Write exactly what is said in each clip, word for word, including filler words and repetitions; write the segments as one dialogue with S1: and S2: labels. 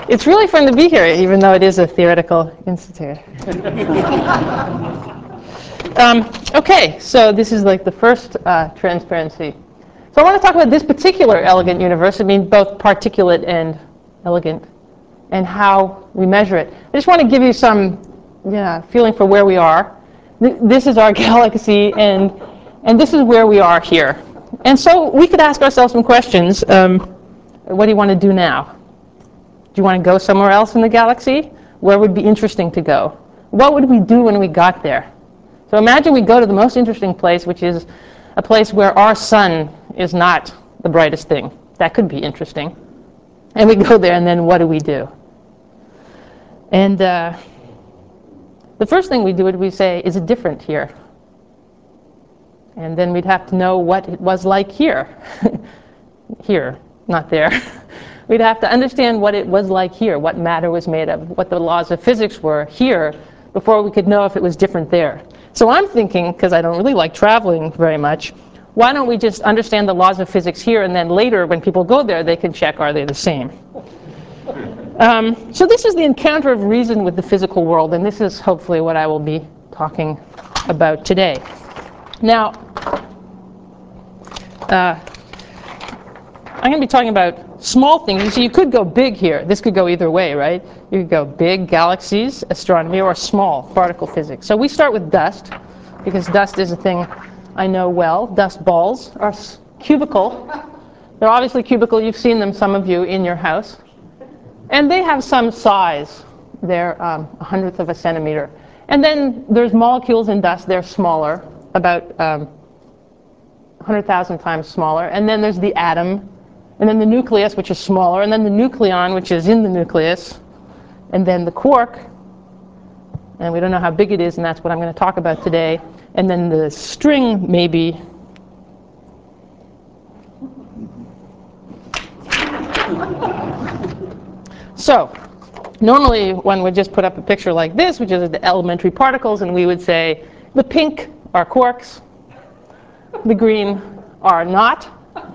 S1: It's really fun to be here, even though it is a theoretical institute. um, okay, so this is like the first uh, transparency. So I want to talk about this particular elegant universe. I mean, both particulate and elegant, and how we measure it. I just want to give you some yeah, feeling for where we are. Th this is our galaxy, and, and this is where we are here. And so we could ask ourselves some questions. Um, what do you want to do now? Do you want to go somewhere else in the galaxy? Where would be interesting to go? What would we do when we got there? So imagine we go to the most interesting place, which is a place where our sun is not the brightest thing. That could be interesting. And we go there, and then what do we do? And uh, the first thing we do is we say, is it different here? And then we'd have to know what it was like here. Here, not there. We'd have to understand what it was like here, what matter was made of, what the laws of physics were here, before we could know if it was different there. So I'm thinking, because I don't really like traveling very much, why don't we just understand the laws of physics here, and then later, when people go there, they can check, are they the same? Um, so this is the encounter of reason with the physical world, and this is hopefully what I will be talking about today. Now, uh, I'm going to be talking about small things. You see, you could go big here. This could go either way, right? You could go big, galaxies, astronomy, or small, particle physics. So we start with dust, because dust is a thing I know well. Dust balls are cubical. They're obviously cubical. You've seen them, some of you, in your house. And they have some size. They're um, a hundredth of a centimeter. And then there's molecules in dust. They're smaller, about um, one hundred thousand times smaller. And then there's the atom. And then the nucleus, which is smaller. And then the nucleon, which is in the nucleus. And then the quark. And we don't know how big it is, and that's what I'm going to talk about today. And then the string, maybe. So normally one would just put up a picture like this, which is the elementary particles, and we would say the pink are quarks, the green are not.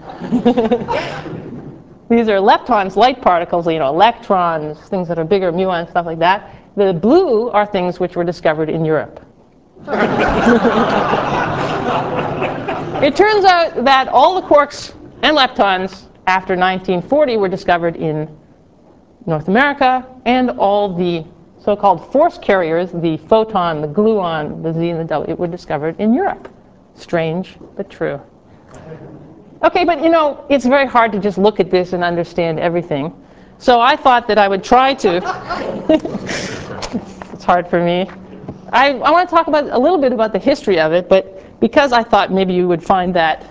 S1: These are leptons, light particles, you know, electrons, things that are bigger, muons, stuff like that. The blue are things which were discovered in Europe. It turns out that all the quarks and leptons after nineteen forty were discovered in North America, and all the so-called force carriers, the photon, the gluon, the Z and the W, were discovered in Europe. Strange, but true. Okay, but you know, it's very hard to just look at this and understand everything. So I thought that I would try to. It's hard for me. I, I want to talk about a little bit about the history of it, but because I thought maybe you would find that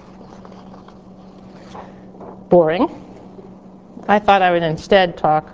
S1: boring, I thought I would instead talk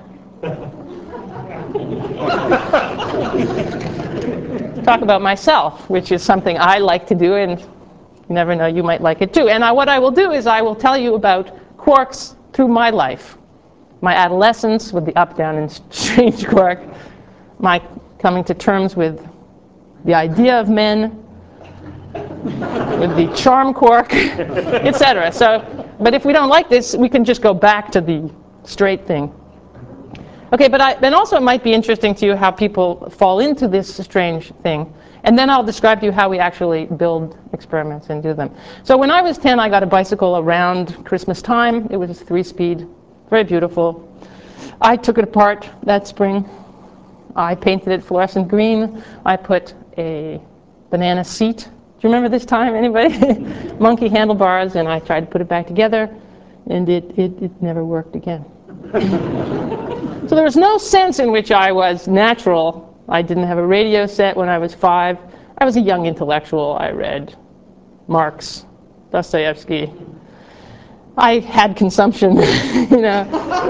S1: talk about myself, which is something I like to do, and you never know, you might like it too. And I, what I will do is I will tell you about quarks through my life. My adolescence with the up, down, and strange quark. My coming to terms with the idea of men, with the charm quark, et cetera. So, but if we don't like this, we can just go back to the straight thing. Okay, but I, then also it might be interesting to you how people fall into this strange thing. And then I'll describe to you how we actually build experiments and do them. So when I was ten, I got a bicycle around Christmas time. It was three-speed, very beautiful. I took it apart that spring. I painted it fluorescent green. I put a banana seat. Do you remember this time, anybody? Monkey handlebars, and I tried to put it back together, and it, it, it never worked again. So there was no sense in which I was natural. I didn't have a radio set when I was five. I was a young intellectual. I read Marx, Dostoevsky. I had consumption, you know.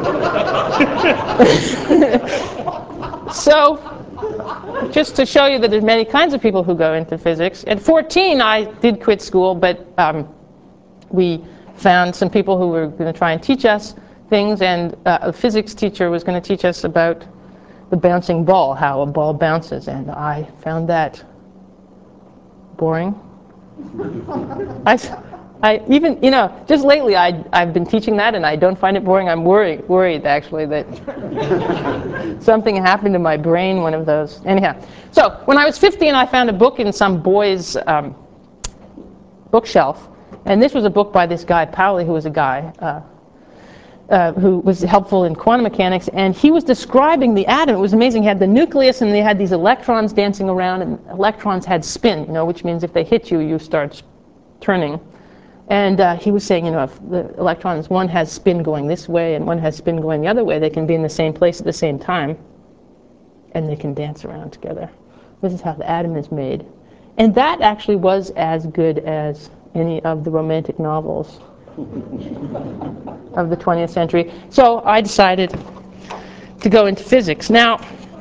S1: So, just to show you that there's many kinds of people who go into physics. At fourteen, I did quit school, but um, we found some people who were going to try and teach us things, and uh, a physics teacher was going to teach us about the bouncing ball, how a ball bounces, and I found that boring. I, I even, you know, just lately I, I've been teaching that and I don't find it boring. I'm worried, worried actually that something happened to my brain, one of those. Anyhow, so when I was fifteen, I found a book in some boy's um, bookshelf. And this was a book by this guy, Pauli, who was a guy uh, uh, who was helpful in quantum mechanics. And he was describing the atom. It was amazing. He had the nucleus and they had these electrons dancing around. And electrons had spin, you know, which means if they hit you, you start turning. And uh, he was saying, you know, if the electrons, one has spin going this way and one has spin going the other way, they can be in the same place at the same time, and they can dance around together. This is how the atom is made. And that actually was as good as any of the romantic novels of the twentieth century. So I decided to go into physics. Now,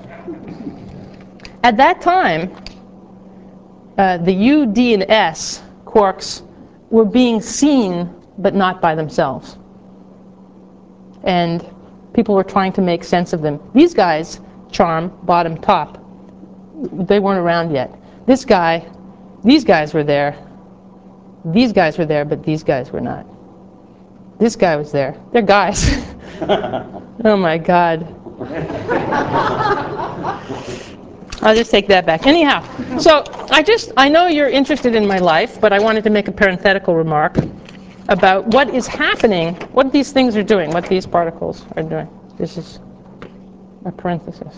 S1: at that time, uh, the U, D, and S quarks were being seen, but not by themselves. And people were trying to make sense of them. These guys, charm, bottom, top, they weren't around yet. This guy, these guys were there. These guys were there, but these guys were not. This guy was there. They're guys. Oh my God. I'll just take that back. Anyhow, so I just, I know you're interested in my life, but I wanted to make a parenthetical remark about what is happening, what these things are doing, what these particles are doing. This is a parenthesis.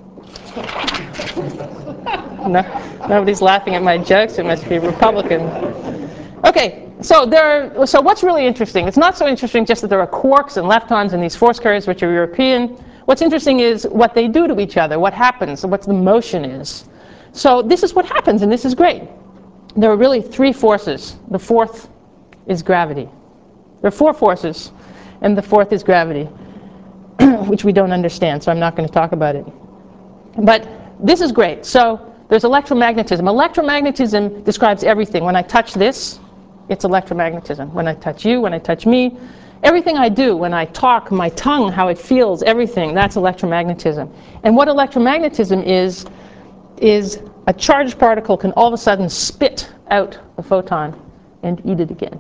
S1: No, nobody's laughing at my jokes. It must be Republican. Okay, so there are, so what's really interesting? It's not so interesting just that there are quarks and leptons and these force carriers which are European. What's interesting is what they do to each other, what happens, what the motion is. So this is what happens, and this is great. There are really three forces. The fourth is gravity. There are four forces, and the fourth is gravity, which we don't understand, so I'm not going to talk about it. But this is great. So there's electromagnetism. Electromagnetism describes everything. When I touch this, it's electromagnetism. When I touch you, when I touch me, everything I do, when I talk, my tongue, how it feels, everything, that's electromagnetism. And what electromagnetism is, is a charged particle can all of a sudden spit out a photon and eat it again.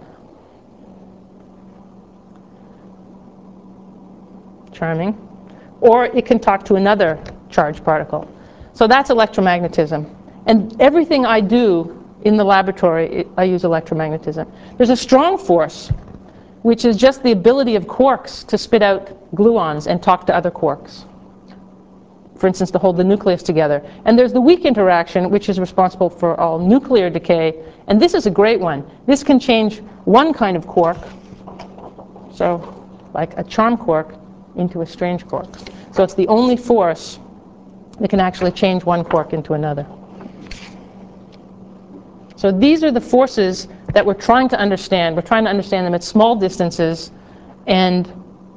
S1: Charming. Or it can talk to another charged particle. So that's electromagnetism. And everything I do in the laboratory, it, I use electromagnetism. There's a strong force, which is just the ability of quarks to spit out gluons and talk to other quarks. For instance, to hold the nucleus together. And there's the weak interaction, which is responsible for all nuclear decay. And this is a great one. This can change one kind of quark, so like a charm quark, into a strange quark. So it's the only force that can actually change one quark into another. So these are the forces that we're trying to understand. We're trying to understand them at small distances, and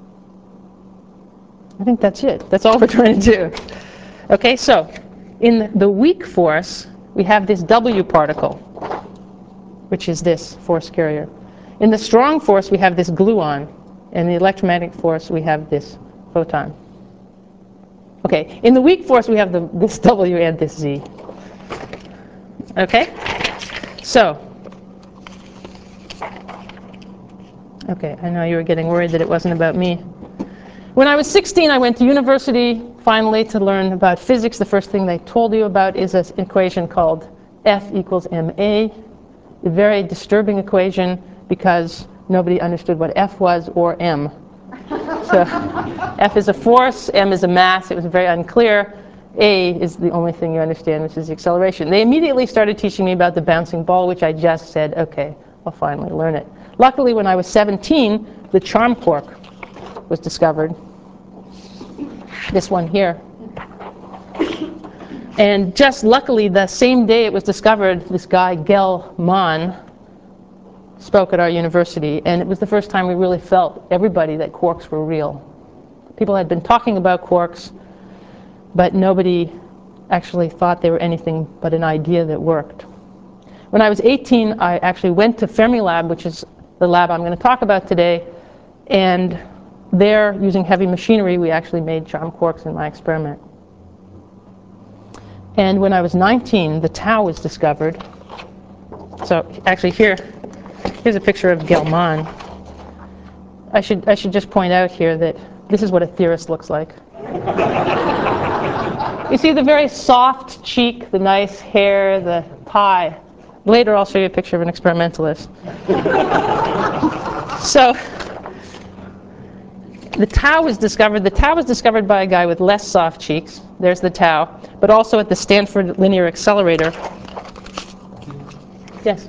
S1: I think that's it. That's all we're trying to do. Okay, so in the weak force, we have this W particle, which is this force carrier. In the strong force, we have this gluon. In the electromagnetic force, we have this photon. Okay, in the weak force, we have the, this W and this Z. Okay? So, okay, I know you were getting worried that it wasn't about me. When I was sixteen, I went to university, finally, to learn about physics. The first thing they told you about is an equation called F equals ma, a very disturbing equation because nobody understood what F was or m. So F is a force, m is a mass. It was very unclear. A is the only thing you understand, which is the acceleration. They immediately started teaching me about the bouncing ball, which I just said, okay, I'll finally learn it. Luckily, when I was seventeen, the charm quark was discovered. This one here. And just luckily, the same day it was discovered, this guy, Gell-Mann, spoke at our university, and it was the first time we really felt, everybody, that quarks were real. People had been talking about quarks, but nobody actually thought they were anything but an idea that worked. When I was eighteen, I actually went to Fermilab, which is the lab I'm going to talk about today, and there, using heavy machinery, we actually made charm quarks in my experiment. And when I was nineteen, the tau was discovered. So actually here, Here's a picture of Gelman. I should, I should just point out here that this is what a theorist looks like. You see the very soft cheek, the nice hair, the pie. Later I'll show you a picture of an experimentalist. So the tau was discovered. The tau was discovered by a guy with less soft cheeks. There's the tau. But also at the Stanford Linear Accelerator. Yes?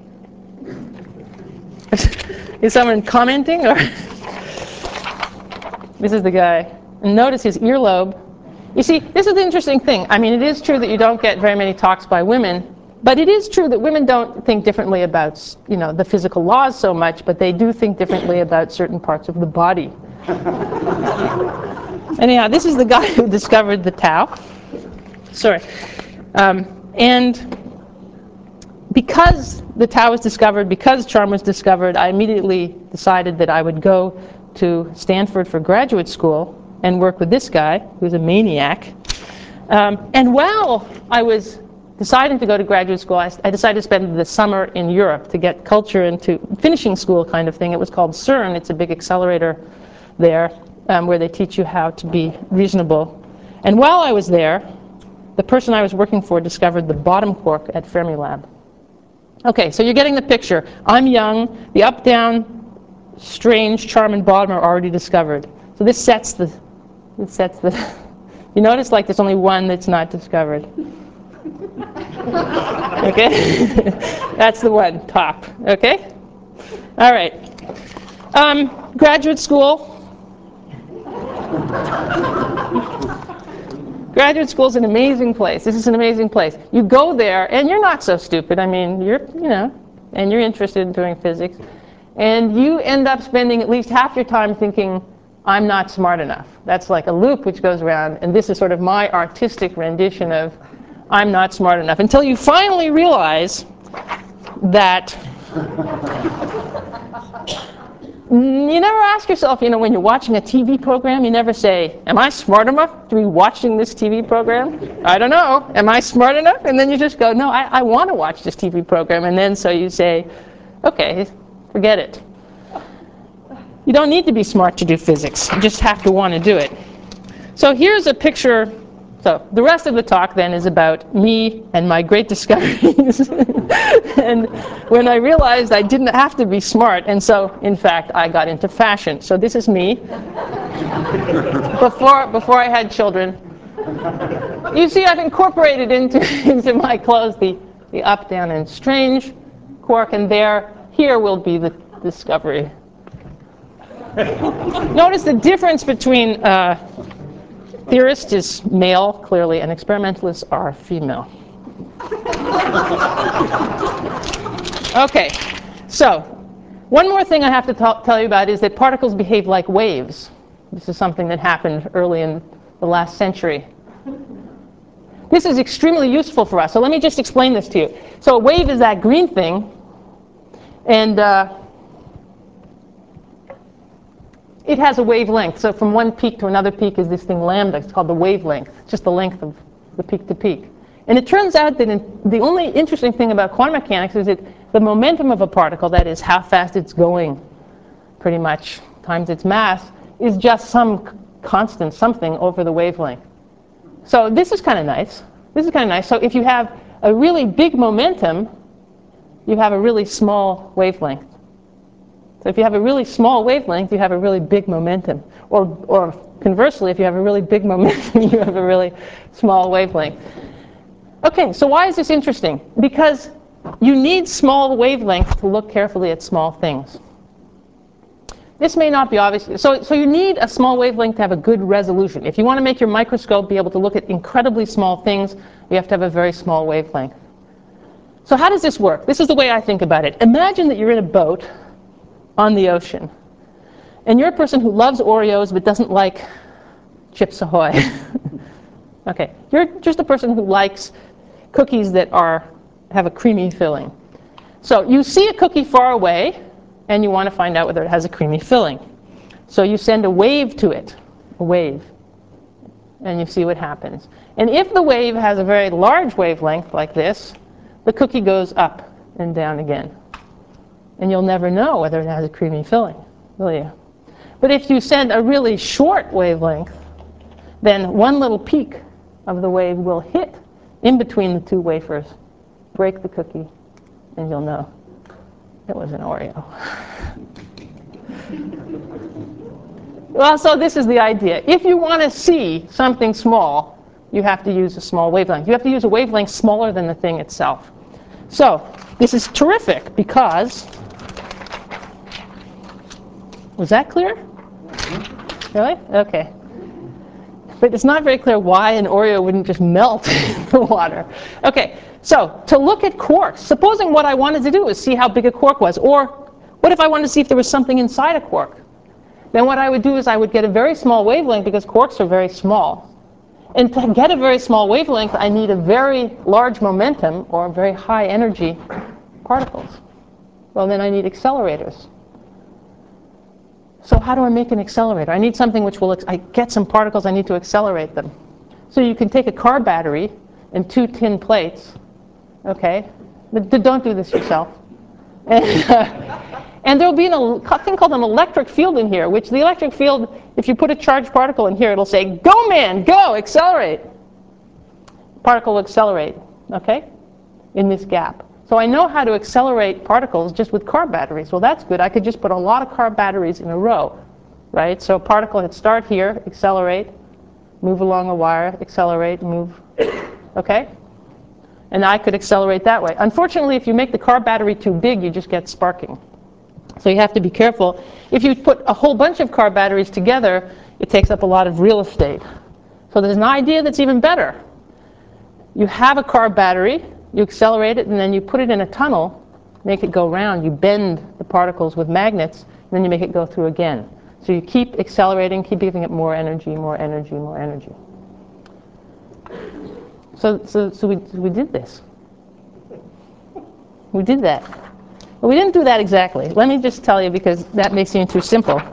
S1: Is someone commenting? Or this is the guy. And notice his earlobe. You see, this is the interesting thing. I mean, it is true that you don't get very many talks by women, but it is true that women don't think differently about, you know, the physical laws so much, but they do think differently about certain parts of the body. Anyhow, this is the guy who discovered the tau. Sorry. Um, and because the tau was discovered, because charm was discovered, I immediately decided that I would go to Stanford for graduate school and work with this guy, who's a maniac. Um, and while I was deciding to go to graduate school, I, I decided to spend the summer in Europe to get culture into finishing school kind of thing. It was called CERN. It's a big accelerator there um, where they teach you how to be reasonable. And while I was there, the person I was working for discovered the bottom quark at Fermilab. Okay, so you're getting the picture. I'm young. The up, down, strange, charm, and bottom are already discovered. So this sets the, it sets the, you notice like there's only one that's not discovered. Okay? That's the one, top. Okay? All right. Um, graduate school. Graduate school is an amazing place. This is an amazing place. You go there, and you're not so stupid. I mean, you're, you know, and you're interested in doing physics. And you end up spending at least half your time thinking, I'm not smart enough. That's like a loop which goes around, and this is sort of my artistic rendition of I'm not smart enough. Until you finally realize that you never ask yourself, you know, when you're watching a T V program, you never say, am I smart enough to be watching this T V program? I don't know. Am I smart enough? And then you just go, no, I, I want to watch this T V program. And then so you say, okay, forget it. You don't need to be smart to do physics. You just have to want to do it. So here's a picture. So the rest of the talk then is about me and my great discoveries. And when I realized I didn't have to be smart, and so in fact I got into fashion. So this is me before before I had children. You see, I've incorporated into into my clothes the the up, down, and strange quark, and there here will be the discovery. Notice the difference between uh, theorist is male, clearly, and experimentalists are female. Okay, so one more thing I have to t- tell you about is that particles behave like waves. This is something that happened early in the last century. This is extremely useful for us. So let me just explain this to you. So a wave is that green thing, and uh, it has a wavelength. So from one peak to another peak is this thing lambda. It's called the wavelength. It's just the length of the peak to peak. And it turns out that in, the only interesting thing about quantum mechanics is that the momentum of a particle, that is how fast it's going, pretty much, times its mass, is just some constant something over the wavelength. So this is kind of nice. This is kind of nice. So if you have a really big momentum, you have a really small wavelength. So if you have a really small wavelength, you have a really big momentum. Or, or conversely, if you have a really big momentum, you have a really small wavelength. Okay, so why is this interesting? Because you need small wavelengths to look carefully at small things. This may not be obvious. So, so you need a small wavelength to have a good resolution. If you want to make your microscope be able to look at incredibly small things, you have to have a very small wavelength. So how does this work? This is the way I think about it. Imagine that you're in a boat on the ocean, and you're a person who loves Oreos but doesn't like Chips Ahoy. Okay, you're just a person who likes cookies that are have a creamy filling. So you see a cookie far away, and you want to find out whether it has a creamy filling. So you send a wave to it, a wave, and you see what happens. And if the wave has a very large wavelength like this, the cookie goes up and down again. and you'll never know whether it has a creamy filling, will you? But if you send a really short wavelength, then one little peak of the wave will hit in between the two wafers, break the cookie, and you'll know it was an Oreo. Well, so this is the idea. If you want to see something small, you have to use a small wavelength. You have to use a wavelength smaller than the thing itself. So this is terrific because, was that clear? Really? Okay. But it's not very clear why an Oreo wouldn't just melt in the water. Okay, so to look at quarks, supposing what I wanted to do is see how big a quark was, or what if I wanted to see if there was something inside a quark? Then what I would do is I would get a very small wavelength, because quarks are very small. And to get a very small wavelength, I need a very large momentum or very high energy particles. Well, then I need accelerators. So how do I make an accelerator? I need something which will, I get some particles, I need to accelerate them. So you can take a car battery and two tin plates, okay? But don't do this yourself. And, uh, and there'll be an, a thing called an electric field in here, which the electric field, if you put a charged particle in here, it'll say, go man, go, accelerate. Particle will accelerate, okay, in this gap. So I know how to accelerate particles just with car batteries. Well, that's good. I could just put a lot of car batteries in a row, right? So a particle would start here, accelerate, move along a wire, accelerate, move, okay? And I could accelerate that way. Unfortunately, if you make the car battery too big, you just get sparking. So you have to be careful. If you put a whole bunch of car batteries together, it takes up a lot of real estate. So there's an idea that's even better. You have a car battery, you accelerate it, and then you put it in a tunnel, make it go round. You bend the particles with magnets, and then you make it go through again. So you keep accelerating, keep giving it more energy, more energy, more energy. So, so, so we, we did this. We did that. But we didn't do that exactly. Let me just tell you, because that may seem too simple,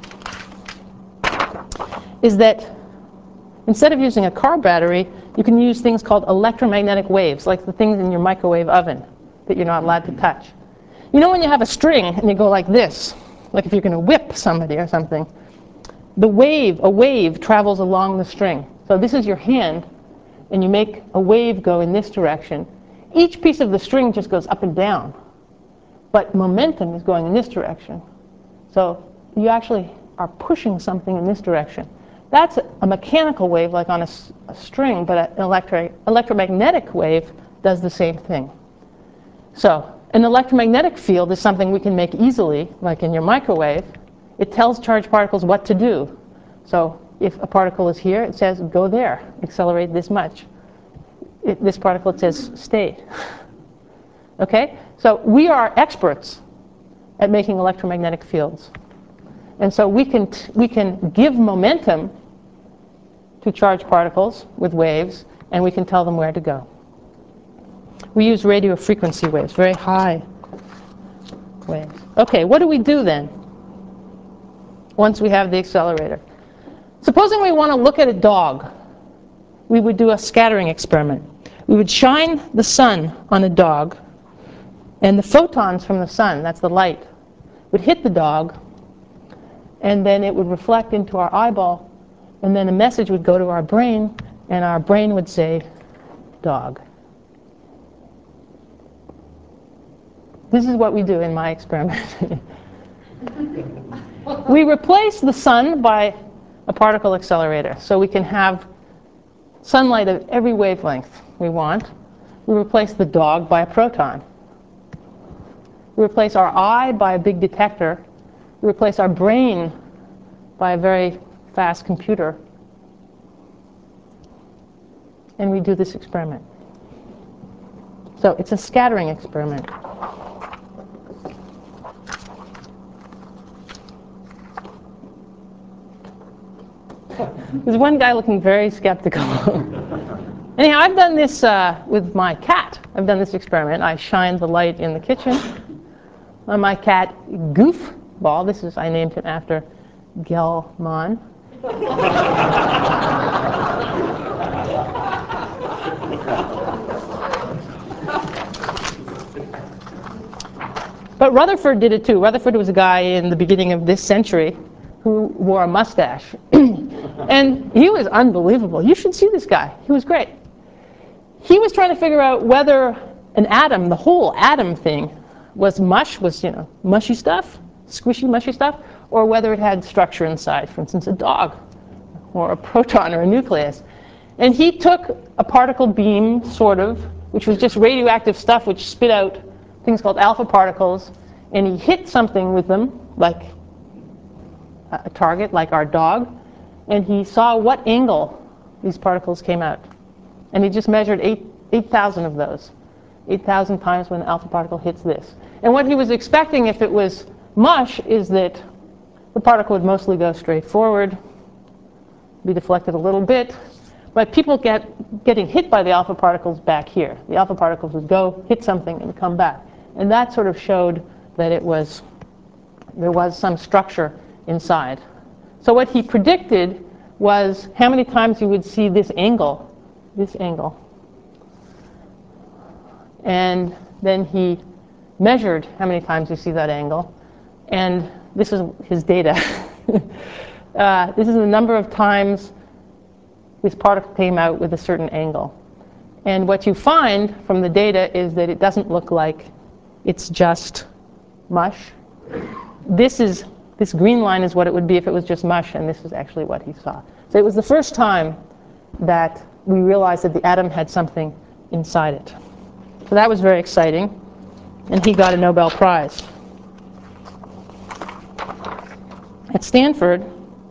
S1: is that instead of using a car battery, you can use things called electromagnetic waves, like the things in your microwave oven that you're not allowed to touch. You know when you have a string and you go like this, like if you're going to whip somebody or something, the wave, a wave travels along the string. So this is your hand, and you make a wave go in this direction. Each piece of the string just goes up and down, but momentum is going in this direction. So you actually are pushing something in this direction. That's a mechanical wave, like on a, a string, but an electro electromagnetic wave does the same thing. So an electromagnetic field is something we can make easily, like in your microwave. It tells charged particles what to do. So if a particle is here, it says, go there, accelerate this much. It, this particle, it says, stay. Okay? So we are experts at making electromagnetic fields. And so we can, t we can give momentum to charged particles with waves, and we can tell them where to go. We use radio frequency waves, very high waves. Okay, what do we do then once we have the accelerator? Supposing we want to look at a dog, we would do a scattering experiment. We would shine the sun on a dog, and the photons from the sun, that's the light, would hit the dog, and then it would reflect into our eyeball, and then a message would go to our brain, and our brain would say, dog. This is what we do in my experiment. We replace the sun by a particle accelerator, so we can have sunlight of every wavelength we want. We replace the dog by a proton. We replace our eye by a big detector. We replace our brain by a very fast computer. And we do this experiment. So it's a scattering experiment. There's one guy looking very skeptical. Anyhow, I've done this uh, with my cat. I've done this experiment. I shined the light in the kitchen on my cat Goofball. This is, I named him after Gelman. But But Rutherford did it too. Rutherford was a guy in the beginning of this century who wore a mustache. And he was unbelievable. You should see this guy. He was great. He was trying to figure out whether an atom, the whole atom thing, was mush, was, you know, mushy stuff, squishy, mushy stuff, or whether it had structure inside, for instance, a dog, or a proton, or a nucleus. And he took a particle beam, sort of, which was just radioactive stuff which spit out things called alpha particles, and he hit something with them, like a target, like our dog, and he saw what angle these particles came out. And he just measured eight, eight thousand of those, eight thousand times when the alpha particle hits this. And what he was expecting if it was mush is that the particle would mostly go straight forward, be deflected a little bit, but people get getting hit by the alpha particles back here. The alpha particles would go, hit something, and come back. And that sort of showed that it was, there was some structure inside. So what he predicted was how many times you would see this angle, this angle. And then he measured how many times you see that angle. And this is his data. uh, this is the number of times this particle came out with a certain angle. And what you find from the data is that it doesn't look like it's just mush. This is, this green line is what it would be if it was just mush, and this is actually what he saw. So it was the first time that we realized that the atom had something inside it. So that was very exciting, and he got a Nobel Prize. At Stanford,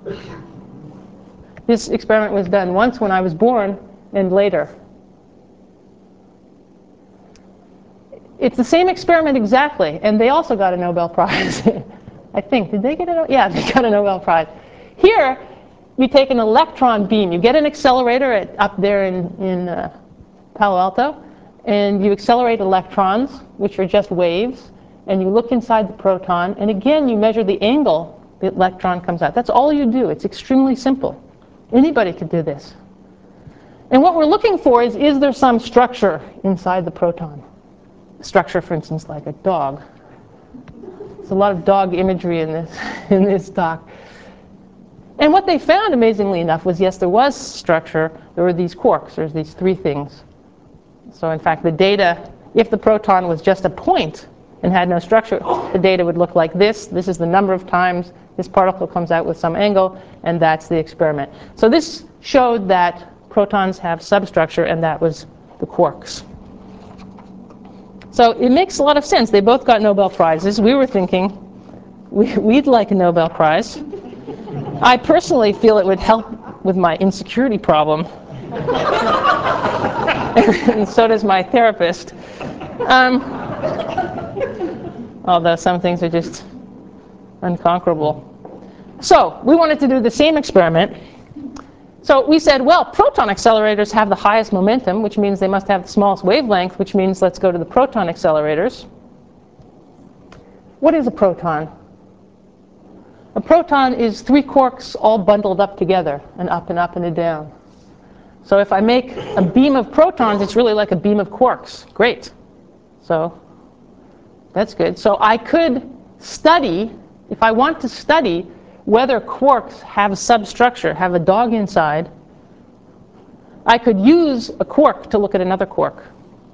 S1: this experiment was done once when I was born and later. It's the same experiment exactly, and they also got a Nobel Prize. I think. Did they get a Nobel? Yeah, they got a Nobel Prize. Here, you take an electron beam. You get an accelerator at, up there in, in uh, Palo Alto, and you accelerate electrons, which are just waves, and you look inside the proton, and again, you measure the angle the electron comes out. That's all you do. It's extremely simple. Anybody could do this. And what we're looking for is, is there some structure inside the proton? Structure, for instance, like a dog. There's a lot of dog imagery in this, in this talk. And what they found, amazingly enough, was yes, there was structure. There were these quarks. There's these three things. So in fact, the data, if the proton was just a point and had no structure, the data would look like this. This is the number of times this particle comes out with some angle, and that's the experiment. So this showed that protons have substructure, and that was the quarks. So it makes a lot of sense. They both got Nobel Prizes. We were thinking we, we'd like a Nobel Prize. I personally feel it would help with my insecurity problem. And so does my therapist. Um, although some things are just unconquerable. So we wanted to do the same experiment. So we said, well, proton accelerators have the highest momentum, which means they must have the smallest wavelength, which means let's go to the proton accelerators. What is a proton? A proton is three quarks all bundled up together, and up and up and a down. So if I make a beam of protons, it's really like a beam of quarks. Great. So that's good. So I could study, if I want to study whether quarks have substructure, have a dog inside, I could use a quark to look at another quark.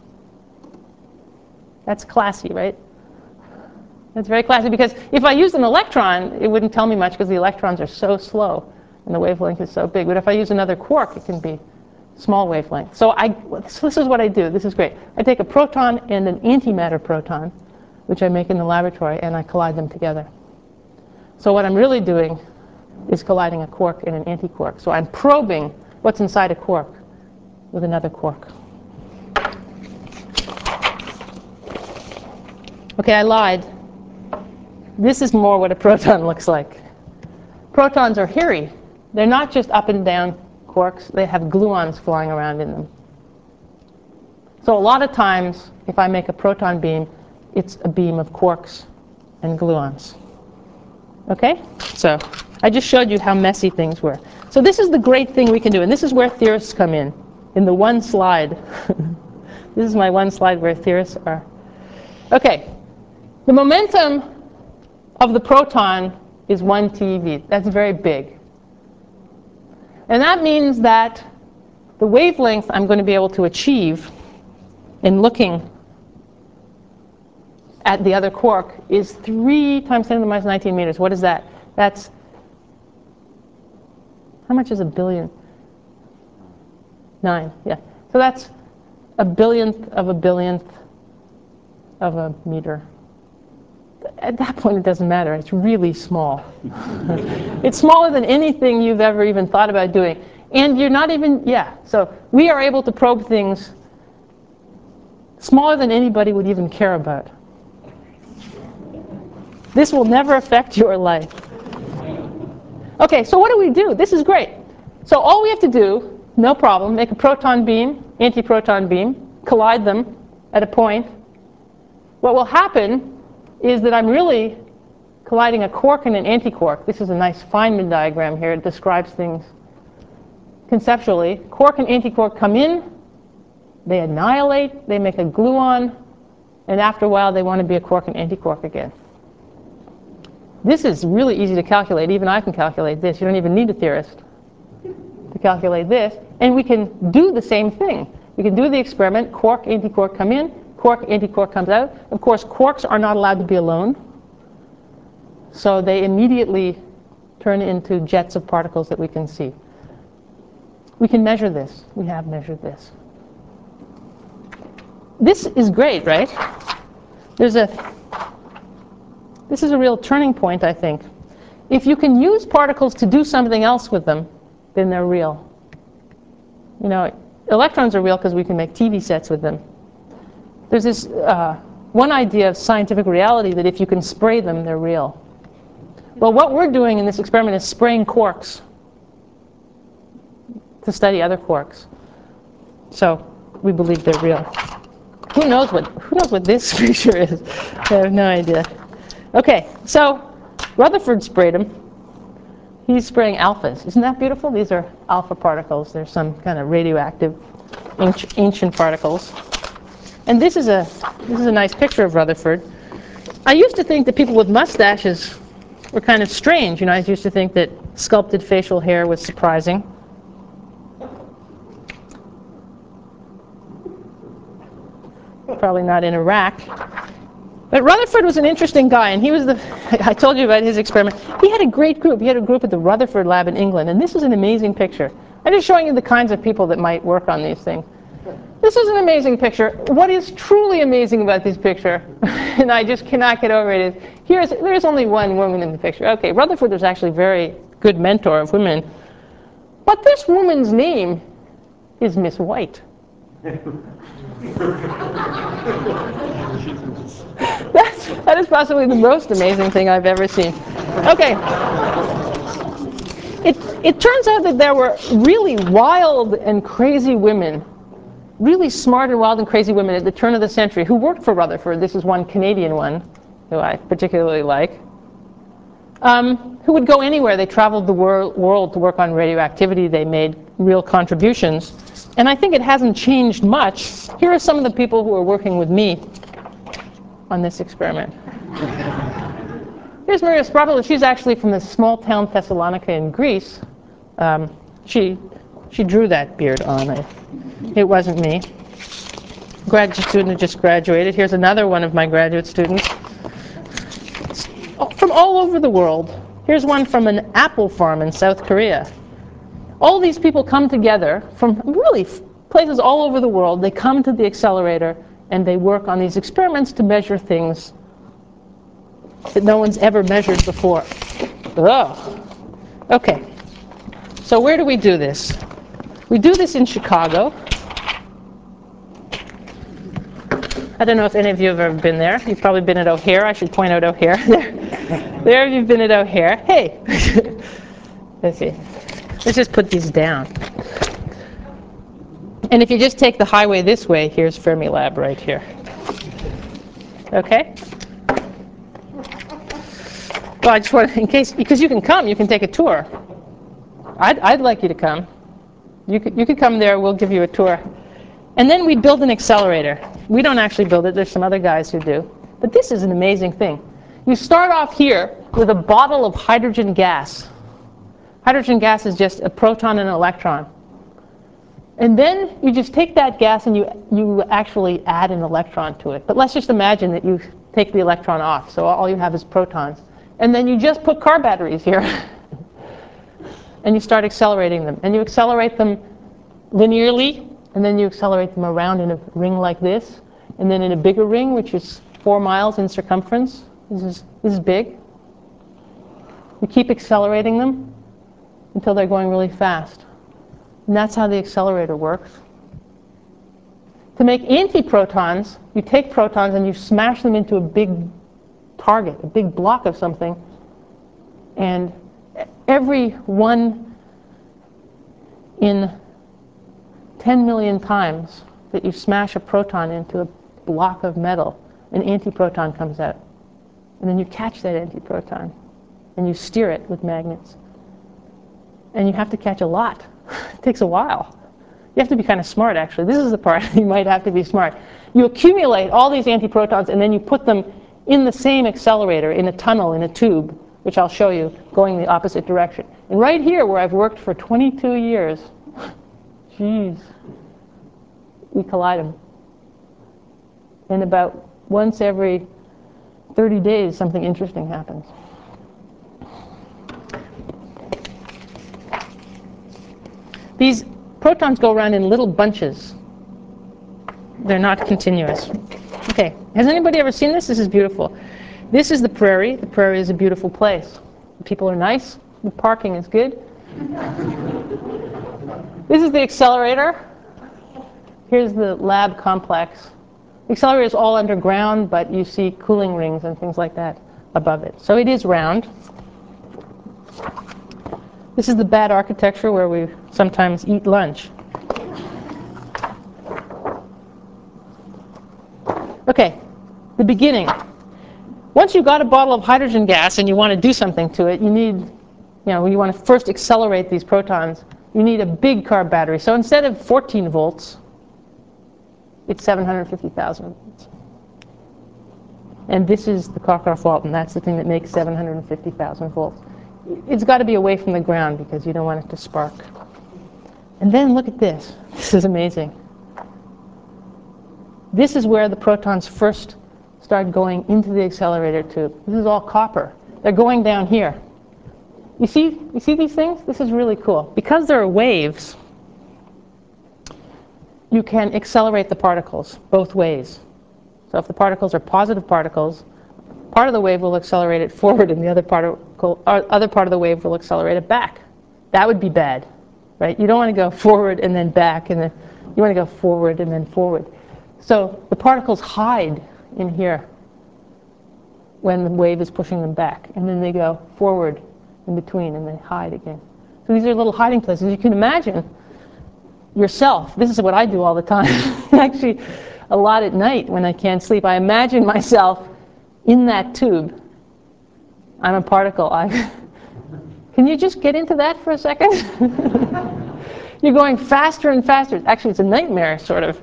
S1: That's classy, right? That's very classy, because if I used an electron, it wouldn't tell me much because the electrons are so slow and the wavelength is so big. But if I use another quark, it can be small wavelength. So, I, so this is what I do. This is great. I take a proton and an antimatter proton, which I make in the laboratory, and I collide them together. So what I'm really doing is colliding a quark and an antiquark. So I'm probing what's inside a quark with another quark. Okay, I lied. This is more what a proton looks like. Protons are hairy. They're not just up and down quarks. They have gluons flying around in them. So a lot of times, if I make a proton beam, it's a beam of quarks and gluons. Okay? So I just showed you how messy things were. So this is the great thing we can do, and this is where theorists come in, in the one slide. This is my one slide where theorists are. Okay. The momentum of the proton is one TeV. That's very big. And that means that the wavelength I'm going to be able to achieve in looking at the other quark is three times ten to the minus nineteen meters. What is that? That's, how much is a billion? Nine, yeah. So that's a billionth of a billionth of a meter. At that point, it doesn't matter. It's really small. It's smaller than anything you've ever even thought about doing. And you're not even, yeah. So we are able to probe things smaller than anybody would even care about. This will never affect your life. OK, so what do we do? This is great. So all we have to do, no problem, make a proton beam, antiproton beam, collide them at a point. What will happen is that I'm really colliding a quark and an antiquark. This is a nice Feynman diagram here. It describes things conceptually. Quark and antiquark come in, they annihilate, they make a gluon, and after a while they want to be a quark and antiquark again. This is really easy to calculate. Even I can calculate this. You don't even need a theorist to calculate this. And we can do the same thing. We can do the experiment. Quark, antiquark come in. Quark, antiquark comes out. Of course, quarks are not allowed to be alone. So they immediately turn into jets of particles that we can see. We can measure this. We have measured this. This is great, right? There's a, this is a real turning point, I think. If you can use particles to do something else with them, then they're real. You know, electrons are real because we can make TeV sets with them. There's this uh, one idea of scientific reality that if you can spray them, they're real. Well, what we're doing in this experiment is spraying quarks to study other quarks. So we believe they're real. Who knows what, who knows what this picture is? I have no idea. OK, so Rutherford sprayed them. He's spraying alphas. Isn't that beautiful? These are alpha particles. They're some kind of radioactive ancient particles. And this is a this is a nice picture of Rutherford. I used to think that people with mustaches were kind of strange. You know, I used to think that sculpted facial hair was surprising. Probably not in Iraq. But Rutherford was an interesting guy, and he was the, I told you about his experiment. He had a great group. He had a group at the Rutherford lab in England, and this is an amazing picture. I'm just showing you the kinds of people that might work on these things. This is an amazing picture. What is truly amazing about this picture, and I just cannot get over it, is here's, there's only one woman in the picture. OK, Rutherford was actually a very good mentor of women. But this woman's name is Miss White. That's, that is possibly the most amazing thing I've ever seen. OK. It, it turns out that there were really wild and crazy women, really smart and wild and crazy women at the turn of the century who worked for Rutherford. This is one Canadian one who I particularly like, um, who would go anywhere. They traveled the wor world to work on radioactivity. They made real contributions. And I think it hasn't changed much. Here are some of the people who are working with me on this experiment. Here's Maria Spratula. She's actually from the small town Thessalonica in Greece. Um, she, she drew that beard on. I, it wasn't me. Graduate student who just graduated. Here's another one of my graduate students. From all over the world. Here's one from an apple farm in South Korea. All these people come together from really places all over the world. They come to the accelerator and they work on these experiments to measure things that no one's ever measured before. Oh, OK. So where do we do this? We do this in Chicago. I don't know if any of you have ever been there. You've probably been at O'Hare. I should point out O'Hare. There, there you've been at O'Hare. Hey, let's see. Let's just put these down. And if you just take the highway this way, here's Fermilab right here. OK? Well, I just want to, in case, because you can come, you can take a tour. I'd, I'd like you to come. You could, you could come there. We'll give you a tour. And then we build an accelerator. We don't actually build it. There's some other guys who do. But this is an amazing thing. You start off here with a bottle of hydrogen gas. Hydrogen gas is just a proton and an electron. And then you just take that gas and you, you actually add an electron to it. But let's just imagine that you take the electron off, so all you have is protons. And then you just put car batteries here. And you start accelerating them. And you accelerate them linearly, and then you accelerate them around in a ring like this. And then in a bigger ring, which is four miles in circumference. This is, this is big. You keep accelerating them until they're going really fast. And that's how the accelerator works. To make antiprotons, you take protons and you smash them into a big target, a big block of something. And every one in ten million times that you smash a proton into a block of metal, an antiproton comes out. And then you catch that antiproton and you steer it with magnets. And you have to catch a lot. It takes a while. You have to be kind of smart, actually. This is the part you might have to be smart. You accumulate all these antiprotons and then you put them in the same accelerator, in a tunnel, in a tube, which I'll show you, going the opposite direction. And right here, where I've worked for twenty-two years, geez, we collide them. And about once every thirty days, something interesting happens. These protons go around in little bunches. They're not continuous. Okay, has anybody ever seen this? This is beautiful. This is the prairie. The prairie is a beautiful place. The people are nice. The parking is good. This is the accelerator. Here's the lab complex. The accelerator is all underground, but you see cooling rings and things like that above it. So it is round. This is the bad architecture where we sometimes eat lunch. Okay, the beginning. Once you've got a bottle of hydrogen gas and you want to do something to it, you need, you know, you want to first accelerate these protons. You need a big car battery. So instead of fourteen volts, it's seven hundred fifty thousand volts. And this is the Cockcroft-Walton. That's the thing that makes seven hundred fifty thousand volts. It's got to be away from the ground because you don't want it to spark. And then look at this. This is amazing. This is where the protons first start going into the accelerator tube. This is all copper. They're going down here. You see, you see these things? This is really cool. Because there are waves, you can accelerate the particles both ways. So if the particles are positive particles, part of the wave will accelerate it forward, and the other particle, or other part of the wave will accelerate it back. That would be bad, right? You don't want to go forward and then back, and then you want to go forward and then forward. So the particles hide in here when the wave is pushing them back, and then they go forward in between, and they hide again. So these are little hiding places. You can imagine yourself. This is what I do all the time. Actually, a lot at night when I can't sleep. I imagine myself in that tube. I'm a particle. I Can you just get into that for a second? You're going faster and faster. Actually, it's a nightmare, sort of.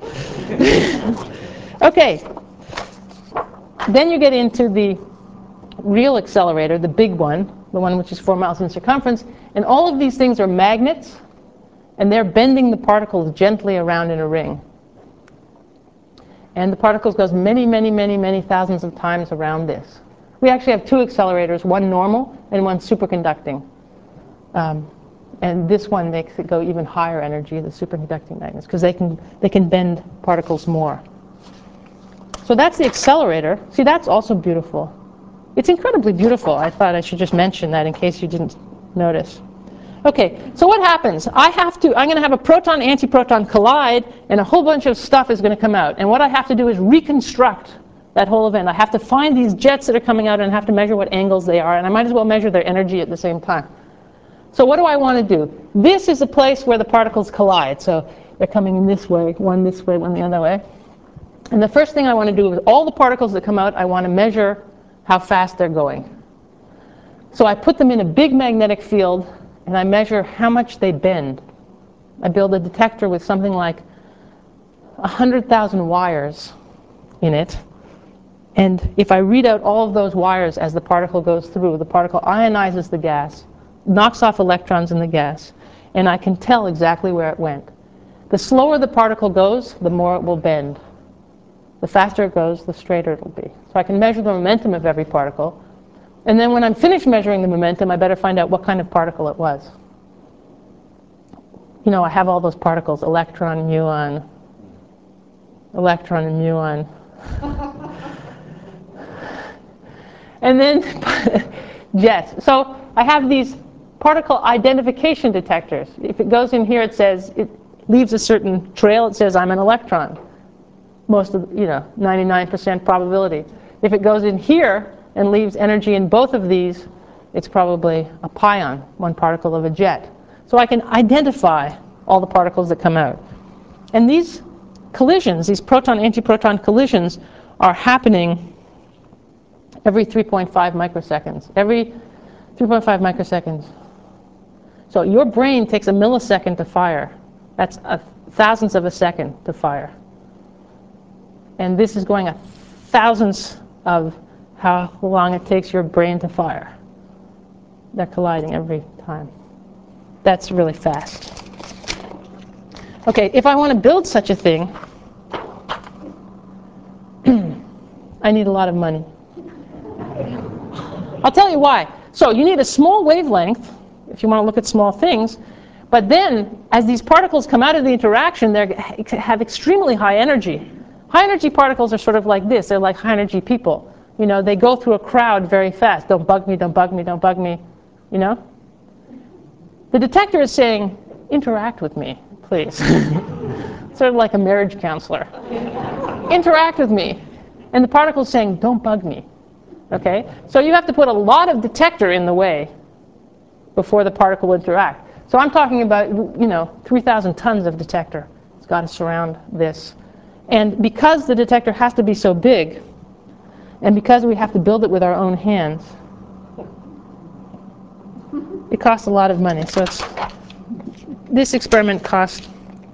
S1: Okay. Then you get into the real accelerator, the big one, the one which is four miles in circumference. And all of these things are magnets, and they're bending the particles gently around in a ring. And the particles goes many, many, many, many thousands of times around this. We actually have two accelerators, one normal and one superconducting. Um, and this one makes it go even higher energy, the superconducting magnets, because they can, they can bend particles more. So that's the accelerator. See, that's also beautiful. It's incredibly beautiful. I thought I should just mention that in case you didn't notice. Okay, so what happens? I have to, I'm going to have a proton-antiproton collide, and a whole bunch of stuff is going to come out. And what I have to do is reconstruct that whole event. I have to find these jets that are coming out and have to measure what angles they are, and I might as well measure their energy at the same time. So what do I want to do? This is a place where the particles collide. So they're coming in this way, one this way, one the other way. And the first thing I want to do is all the particles that come out, I want to measure how fast they're going. So I put them in a big magnetic field, and I measure how much they bend. I build a detector with something like one hundred thousand wires in it. And if I read out all of those wires as the particle goes through, the particle ionizes the gas, knocks off electrons in the gas, and I can tell exactly where it went. The slower the particle goes, the more it will bend. The faster it goes, the straighter it will be. So I can measure the momentum of every particle. And then when I'm finished measuring the momentum, I better find out what kind of particle it was. You know, I have all those particles, electron, muon, electron and muon. And then jets. So I have these particle identification detectors. If it goes in here, it says, it leaves a certain trail, it says I'm an electron. Most of, you know, ninety-nine percent probability. If it goes in here and leaves energy in both of these, it's probably a pion, one particle of a jet. So I can identify all the particles that come out. And these collisions, these proton-antiproton collisions, are happening every three point five microseconds. Every three point five microseconds. So your brain takes a millisecond to fire. That's a thousandth of a second to fire. And this is going a thousandth of how long it takes your brain to fire. They're colliding every time. That's really fast. Okay, if I want to build such a thing, I need a lot of money. I'll tell you why. So you need a small wavelength if you want to look at small things. But then, as these particles come out of the interaction, they have extremely high energy. High energy particles are sort of like this. They're like high energy people. You know, they go through a crowd very fast. Don't bug me, don't bug me, don't bug me. You know? The detector is saying, interact with me, please. Sort of like a marriage counselor. Interact with me. And the particle is saying, don't bug me. Okay? So you have to put a lot of detector in the way before the particle will interact. So I'm talking about, you know, three thousand tons of detector. It's got to surround this. And because the detector has to be so big, and because we have to build it with our own hands, it costs a lot of money. So it's, this experiment cost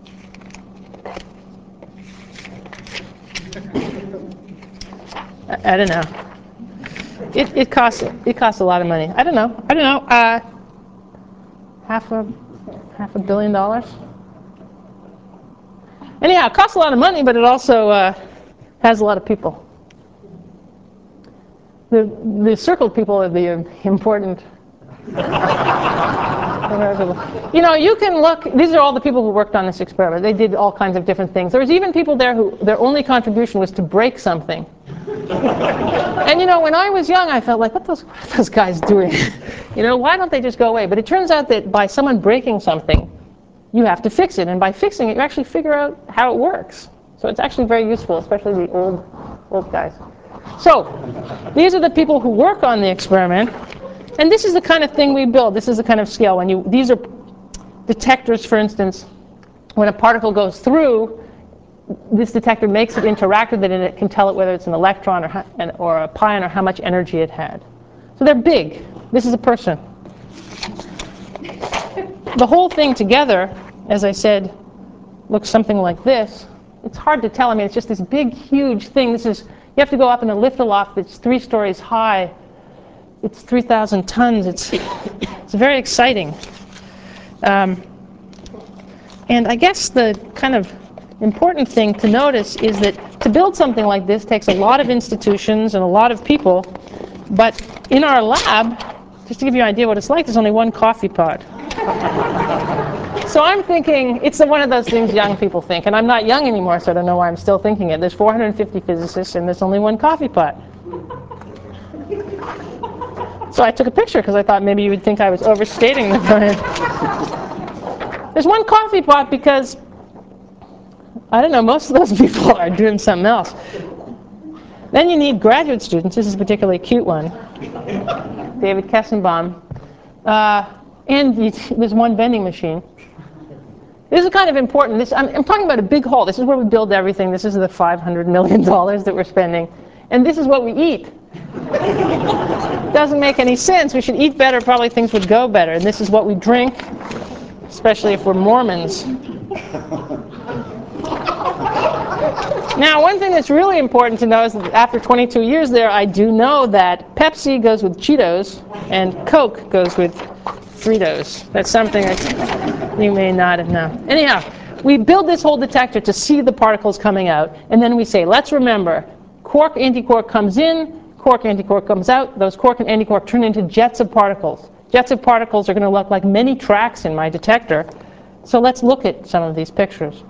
S1: I, I don't know. It it costs it costs a lot of money. I don't know. I don't know. Uh, half a half a billion dollars. Anyhow, it costs a lot of money, but it also uh, has a lot of people. The the circled people are the important. You know, you can look. These are all the people who worked on this experiment. They did all kinds of different things. There was even people there who their only contribution was to break something. And you know, when I was young, I felt like, what, those, what are those guys doing? You know, why don't they just go away? But it turns out that by someone breaking something, you have to fix it. And by fixing it, you actually figure out how it works. So it's actually very useful, especially the old, old guys. So these are the people who work on the experiment. And this is the kind of thing we build. This is the kind of scale. When you, these are detectors, for instance. When a particle goes through, this detector makes it interact with it, and it can tell it whether it's an electron or, or a pion or how much energy it had. So they're big. This is a person. The whole thing together, as I said, looks something like this. It's hard to tell. I mean, it's just this big, huge thing. This is, you have to go up in a lift-aloft that's three stories high. It's three thousand tons. It's, it's very exciting. Um, and I guess the kind of important thing to notice is that to build something like this takes a lot of institutions and a lot of people. But in our lab, just to give you an idea what it's like, there's only one coffee pot. So I'm thinking, it's one of those things young people think. And I'm not young anymore, so I don't know why I'm still thinking it. There's four hundred fifty physicists, and there's only one coffee pot. So I took a picture, because I thought maybe you would think I was overstating the point. There's one coffee pot because, I don't know, most of those people are doing something else. Then you need graduate students. This is a particularly cute one. David Kessenbaum. Uh, and you, there's one vending machine. This is kind of important. This, I'm, I'm talking about a big hall. This is where we build everything. This is the five hundred million dollars that we're spending. And this is what we eat. Doesn't make any sense. We should eat better. Probably things would go better. And this is what we drink, especially if we're Mormons. Now, one thing that's really important to know is that after twenty-two years there, I do know that Pepsi goes with Cheetos and Coke goes with Fritos. That's something that you may not have known. Anyhow, we build this whole detector to see the particles coming out, and then we say, let's remember, quark antiquark comes in, quark antiquark comes out. Those quark and antiquark turn into jets of particles. Jets of particles are going to look like many tracks in my detector. So let's look at some of these pictures.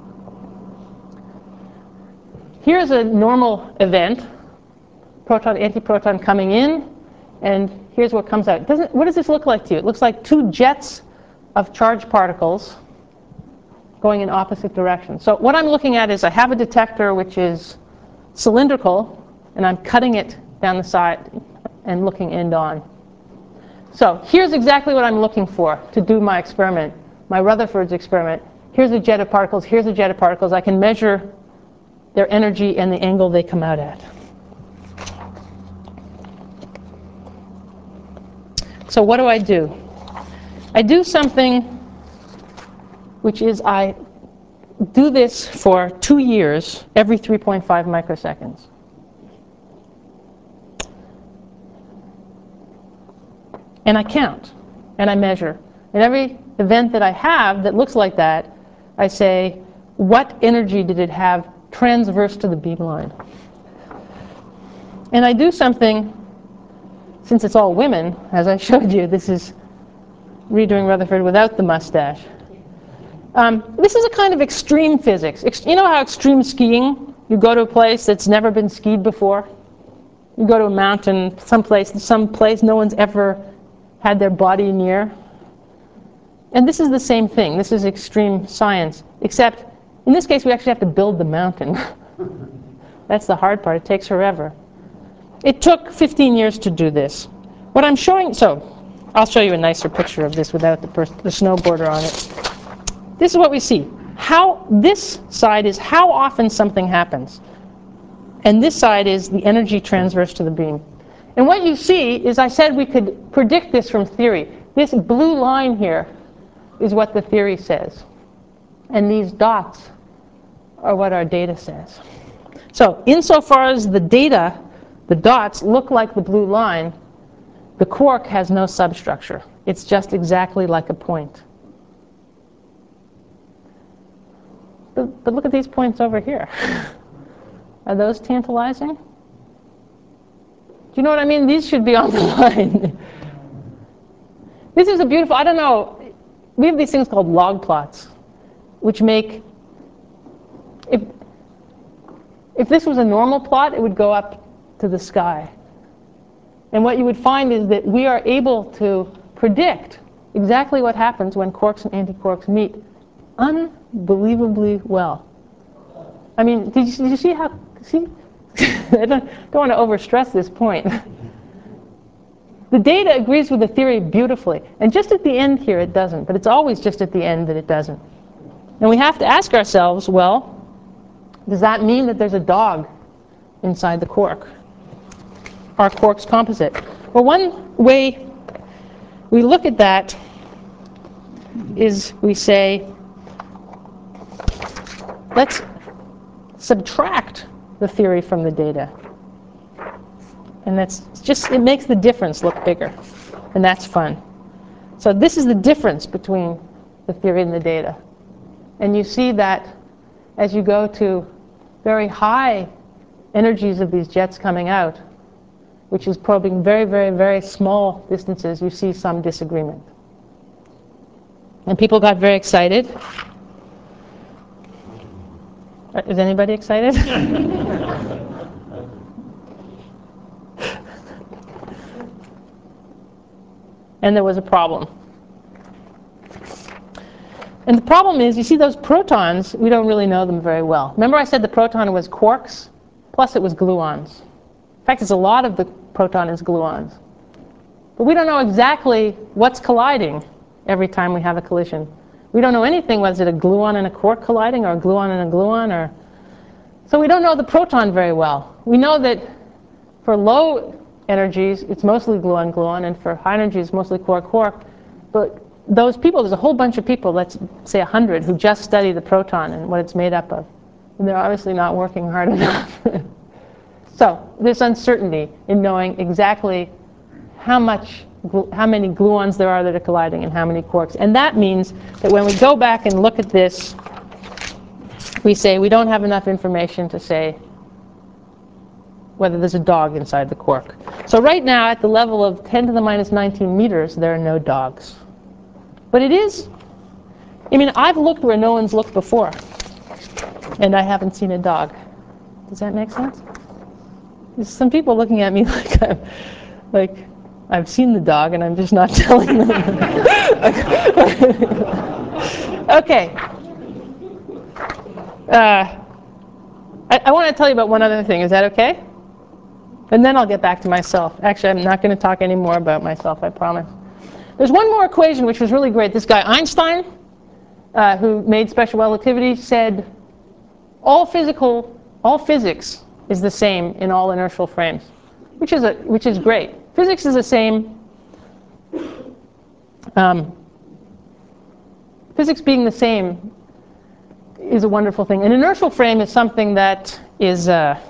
S1: Here's a normal event, proton, antiproton coming in, and here's what comes out. Doesn't, what does this look like to you? It looks like two jets of charged particles going in opposite directions. So what I'm looking at is I have a detector which is cylindrical, and I'm cutting it down the side and looking end on. So here's exactly what I'm looking for to do my experiment, my Rutherford's experiment. Here's a jet of particles, here's a jet of particles. I can measure their energy and the angle they come out at. So what do I do? I do something which is I do this for two years, every three point five microseconds. And I count, and I measure. And every event that I have that looks like that, I say, what energy did it have transverse to the beamline? And I do something, since it's all women, as I showed you, this is redoing Rutherford without the mustache. Um, this is a kind of extreme physics. Ex you know how extreme skiing, you go to a place that's never been skied before? You go to a mountain, someplace, some place no one's ever had their body near. And this is the same thing. This is extreme science, except in this case we actually have to build the mountain. That's the hard part. It takes forever. It took fifteen years to do this. What I'm showing, so I'll show you a nicer picture of this without the, the snowboarder on it. This is what we see. How this side is how often something happens. And this side is the energy transverse to the beam. And what you see is I said we could predict this from theory. This blue line here is what the theory says. And these dots are what our data says. So insofar as the data, the dots look like the blue line, the quark has no substructure. It's just exactly like a point. But, but look at these points over here. Are those tantalizing? Do you know what I mean? These should be on the line. This is a beautiful, I don't know, we have these things called log plots, which make, if, if this was a normal plot, it would go up to the sky. And what you would find is that we are able to predict exactly what happens when quarks and antiquarks meet unbelievably well. I mean, did you, did you see how, see? I don't, don't want to overstress this point. The data agrees with the theory beautifully. And just at the end here, it doesn't. But it's always just at the end that it doesn't. And we have to ask ourselves, well, does that mean that there's a dog inside the quark? Are quarks composite? Well, one way we look at that is we say, let's subtract the theory from the data. And that's just, it makes the difference look bigger. And that's fun. So this is the difference between the theory and the data. And you see that as you go to very high energies of these jets coming out, which is probing very, very, very small distances, you see some disagreement. And people got very excited. Is anybody excited? And there was a problem. And the problem is, you see those protons, we don't really know them very well. Remember I said the proton was quarks, plus it was gluons. In fact, there's a lot of the proton is gluons. But we don't know exactly what's colliding every time we have a collision. We don't know anything, was it a gluon and a quark colliding, or a gluon and a gluon, or... So we don't know the proton very well. We know that for low energies, it's mostly gluon-gluon, and for high energies, it's mostly quark-quark. But those people, there's a whole bunch of people, let's say a hundred, who just study the proton and what it's made up of. And they're obviously not working hard enough. So there's uncertainty in knowing exactly how much, how many gluons there are that are colliding and how many quarks. And that means that when we go back and look at this, we say we don't have enough information to say whether there's a dog inside the quark. So right now, at the level of ten to the minus nineteen meters, there are no dogs. But it is, I mean, I've looked where no one's looked before, and I haven't seen a dog. Does that make sense? There's some people looking at me like I'm, like I've seen the dog, and I'm just not telling them. Okay. Uh, I, I want to tell you about one other thing. Is that okay? And then I'll get back to myself. Actually, I'm not going to talk any more about myself, I promise. There's one more equation which was really great. This guy Einstein, uh, who made special relativity, said all physical, all physics is the same in all inertial frames, which is a, which is great. Physics is the same. Um, physics being the same is a wonderful thing. An inertial frame is something that is uh,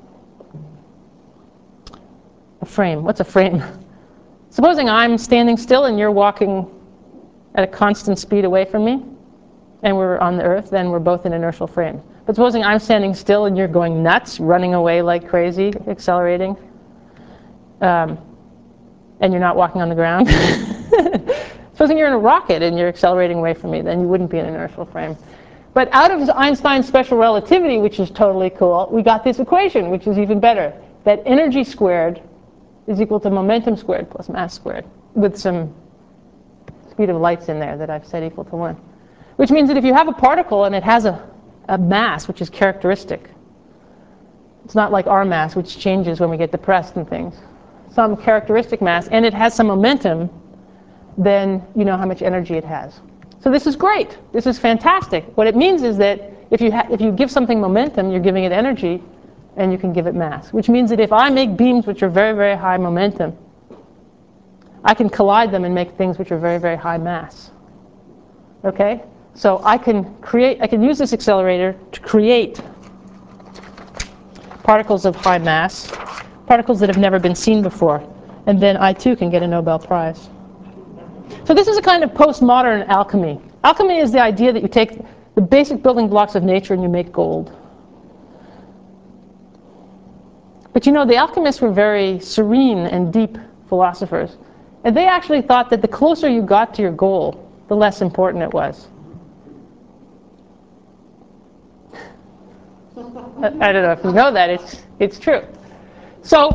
S1: a frame. What's a frame? Supposing I'm standing still and you're walking at a constant speed away from me, and we're on the Earth, then we're both in inertial frames. But supposing I'm standing still and you're going nuts, running away like crazy, accelerating, um, and you're not walking on the ground. Supposing you're in a rocket and you're accelerating away from me, then you wouldn't be in an inertial frame. But out of Einstein's special relativity, which is totally cool, we got this equation, which is even better, that energy squared is equal to momentum squared plus mass squared, with some speed of lights in there that I've set equal to one. Which means that if you have a particle and it has a, a mass which is characteristic, it's not like our mass, which changes when we get depressed and things, some characteristic mass, and it has some momentum, then you know how much energy it has. So this is great. This is fantastic. What it means is that if you, ha if you give something momentum, you're giving it energy, and you can give it mass. Which means that if I make beams which are very, very high momentum, I can collide them and make things which are very, very high mass. Okay? So I can create, I can use this accelerator to create particles of high mass, particles that have never been seen before, and then I too can get a Nobel Prize. So this is a kind of postmodern alchemy. Alchemy is the idea that you take the basic building blocks of nature and you make gold. But you know, the alchemists were very serene and deep philosophers. And they actually thought that the closer you got to your goal, the less important it was. I don't know if you know that. It's, it's true. So,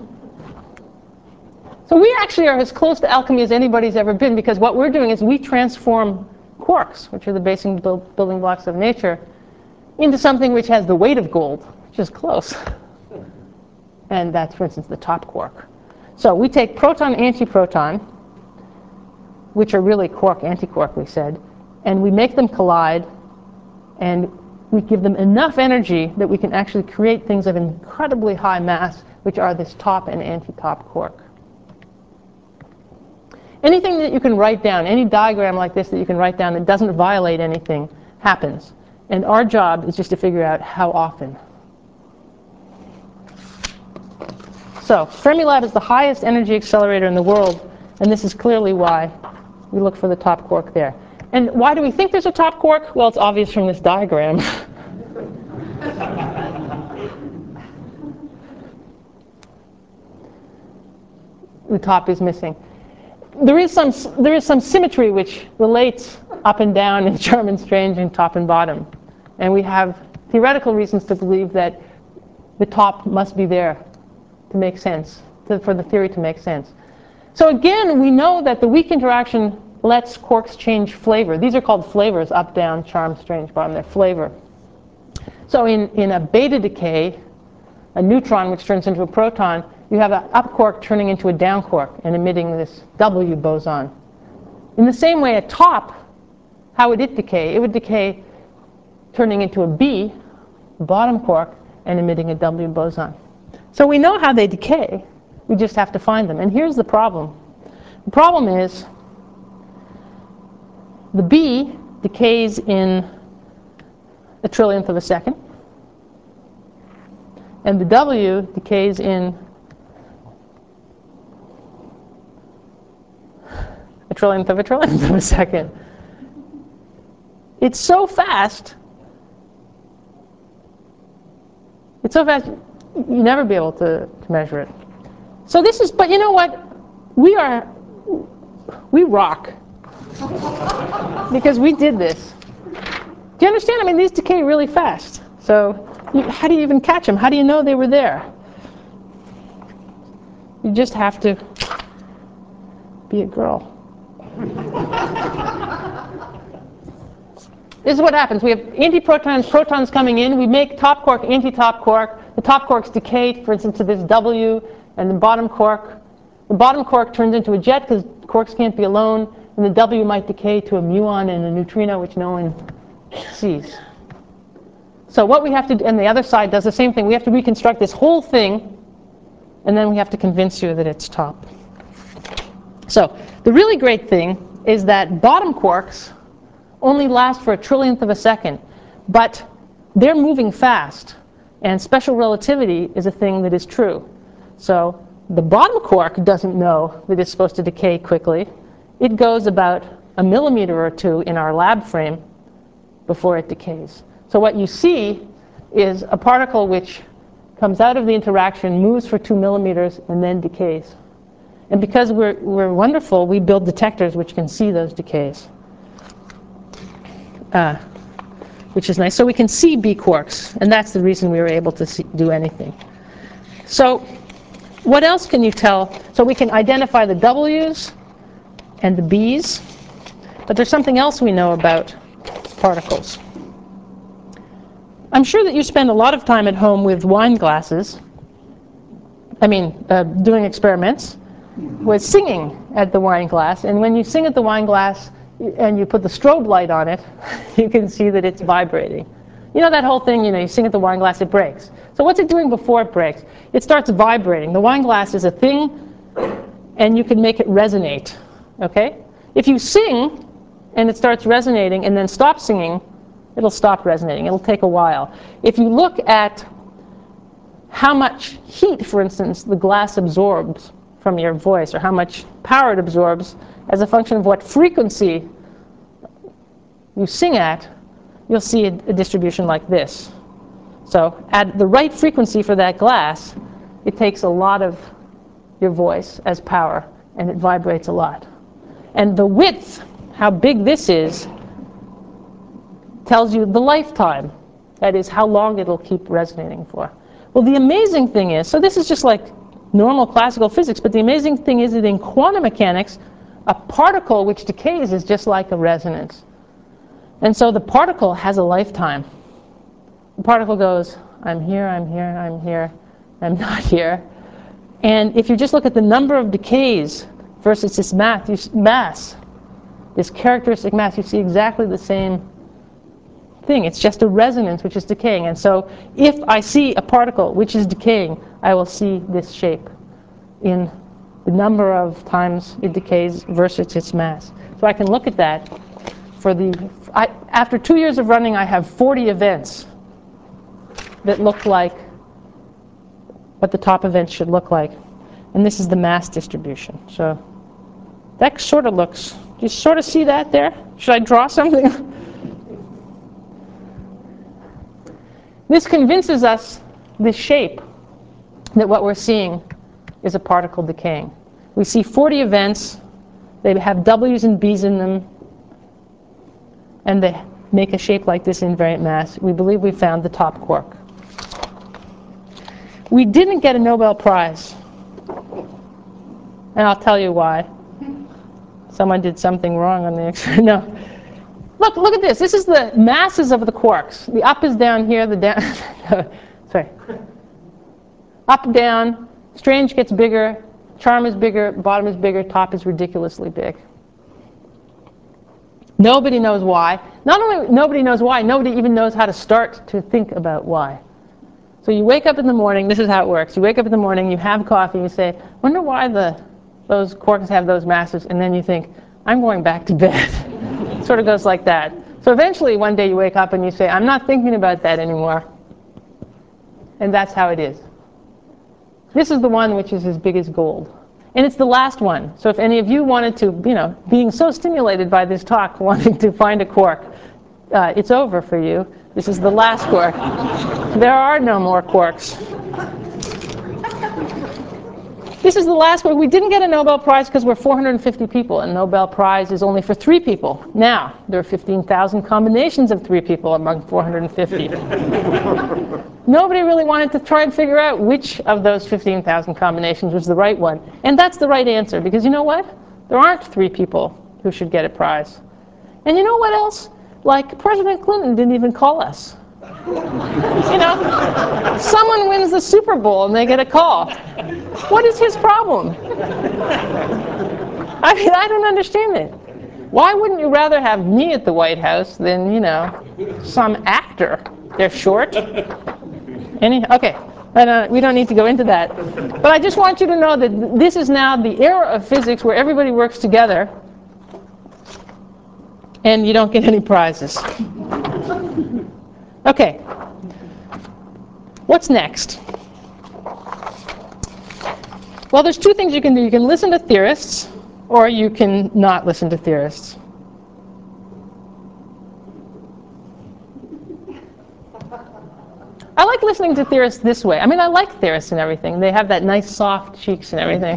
S1: so we actually are as close to alchemy as anybody's ever been, because what we're doing is we transform quarks, which are the basic build, building blocks of nature, into something which has the weight of gold, which is close. And that's, for instance, the top quark. So we take proton, antiproton, which are really quark, antiquark, we said, and we make them collide, and we give them enough energy that we can actually create things of incredibly high mass, which are this top and anti-top quark. Anything that you can write down, any diagram like this that you can write down that doesn't violate anything, happens. And our job is just to figure out how often. So Fermilab is the highest energy accelerator in the world, and this is clearly why we look for the top quark there. And why do we think there's a top quark? Well, it's obvious from this diagram. The top is missing. There is some there is some symmetry which relates up and down in Charm and Strange and top and bottom. And we have theoretical reasons to believe that the top must be there to make sense, to, for the theory to make sense. So again, we know that the weak interaction lets quarks change flavor. These are called flavors, up, down, charm, strange, bottom. They're flavor. So in, in a beta decay, a neutron which turns into a proton, you have an up quark turning into a down quark and emitting this W boson. In the same way, a top, how would it decay? It would decay turning into a B, bottom quark, and emitting a W boson. So we know how they decay. We just have to find them. And here's the problem. The problem is the B decays in a trillionth of a second. and the W decays in a trillionth of a trillionth of a second. It's so fast. It's so fast, you'll never be able to, to measure it. So this is, but you know what? We are, we rock. Because we did this. Do you understand? I mean, these decay really fast. So you, how do you even catch them? How do you know they were there? You just have to be a girl. This is what happens. We have antiprotons, protons coming in. We make top quark, anti-top quark. The top quarks decay, for instance, to this W, and the bottom quark. The bottom quark turns into a jet because quarks can't be alone, and the W might decay to a muon and a neutrino, which no one sees. So what we have to do, and the other side does the same thing. We have to reconstruct this whole thing, and then we have to convince you that it's top. So the really great thing is that bottom quarks only last for a trillionth of a second, but they're moving fast, and special relativity is a thing that is true. So the bottom quark doesn't know that it's supposed to decay quickly. It goes about a millimeter or two in our lab frame before it decays. So what you see is a particle which comes out of the interaction, moves for two millimeters, and then decays. And because we're, we're wonderful, we build detectors which can see those decays. Uh, which is nice. So we can see B quarks, and that's the reason we were able to see, do anything. So what else can you tell? So we can identify the W's and the B's, but there's something else we know about particles. I'm sure that you spend a lot of time at home with wine glasses, I mean, uh, doing experiments, with singing at the wine glass, and when you sing at the wine glass, and you put the strobe light on it, you can see that it's vibrating. You know that whole thing, you know, you sing at the wine glass, it breaks. So what's it doing before it breaks? It starts vibrating. The wine glass is a thing, and you can make it resonate, okay? If you sing, and it starts resonating, and then stop singing, it'll stop resonating. It'll take a while. If you look at how much heat, for instance, the glass absorbs from your voice, or how much power it absorbs, as a function of what frequency you sing at, you'll see a, a distribution like this. So at the right frequency for that glass, it takes a lot of your voice as power, and it vibrates a lot. And the width, how big this is, tells you the lifetime. That is, how long it'll keep resonating for. Well, the amazing thing is, so this is just like normal classical physics, but the amazing thing is that in quantum mechanics, a particle which decays is just like a resonance. And so the particle has a lifetime. The particle goes, I'm here, I'm here, I'm here, I'm not here. And if you just look at the number of decays versus this mass, you, mass, this characteristic mass, you see exactly the same thing. It's just a resonance which is decaying. And so if I see a particle which is decaying, I will see this shape in the number of times it decays versus its mass. So I can look at that. For the, I, after two years of running, I have forty events that look like what the top events should look like. And this is the mass distribution. So that sort of looks, do you sort of see that there? Should I draw something? This convinces us, this shape, that what we're seeing is a particle decaying. We see forty events. They have W's and B's in them, and they make a shape like this invariant mass. We believe we found the top quark. We didn't get a Nobel Prize, and I'll tell you why. Someone did something wrong on the experiment. No. Look, look at this. This is the masses of the quarks. The up is down here, the down, sorry. Up, down, strange gets bigger, charm is bigger, bottom is bigger, top is ridiculously big. Nobody knows why. Not only nobody knows why, nobody even knows how to start to think about why. So you wake up in the morning, this is how it works. You wake up in the morning, you have coffee, you say, wonder why the, those quarks have those masses, and then you think, I'm going back to bed. It sort of goes like that. So eventually one day you wake up and you say, I'm not thinking about that anymore. and that's how it is. This is the one which is as big as gold. And it's the last one. So if any of you wanted to, you know, being so stimulated by this talk, wanting to find a quark, uh, it's over for you. This is the last quark. There are no more quarks. This is the last quark. We didn't get a Nobel Prize because we're four hundred fifty people, and Nobel Prize is only for three people. Now, there are fifteen thousand combinations of three people among four hundred fifty. Nobody really wanted to try and figure out which of those fifteen thousand combinations was the right one. And that's the right answer, because you know what? There aren't three people who should get a prize. And you know what else? Like, President Clinton didn't even call us. You know, someone wins the Super Bowl and they get a call. What is his problem? I mean, I don't understand it. Why wouldn't you rather have me at the White House than, you know, some actor? They're short. Any? Okay. I don't, we don't need to go into that. But I just want you to know that this is now the era of physics where everybody works together and you don't get any prizes. Okay. What's next? Well, there's two things you can do. You can listen to theorists, or you can not listen to theorists. I like listening to theorists this way. I mean, I like theorists and everything. They have that nice soft cheeks and everything.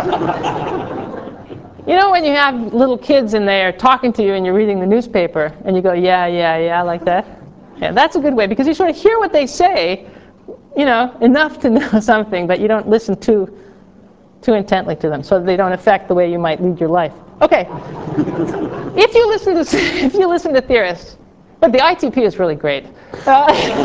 S1: You know, when you have little kids and they're talking to you and you're reading the newspaper and you go, yeah, yeah, yeah, like that? Yeah, that's a good way, because you sort of hear what they say, you know, enough to know something, but you don't listen too, too intently to them, so they don't affect the way you might lead your life. Okay. If you listen to if you listen to theorists, but the I T P is really great. Uh,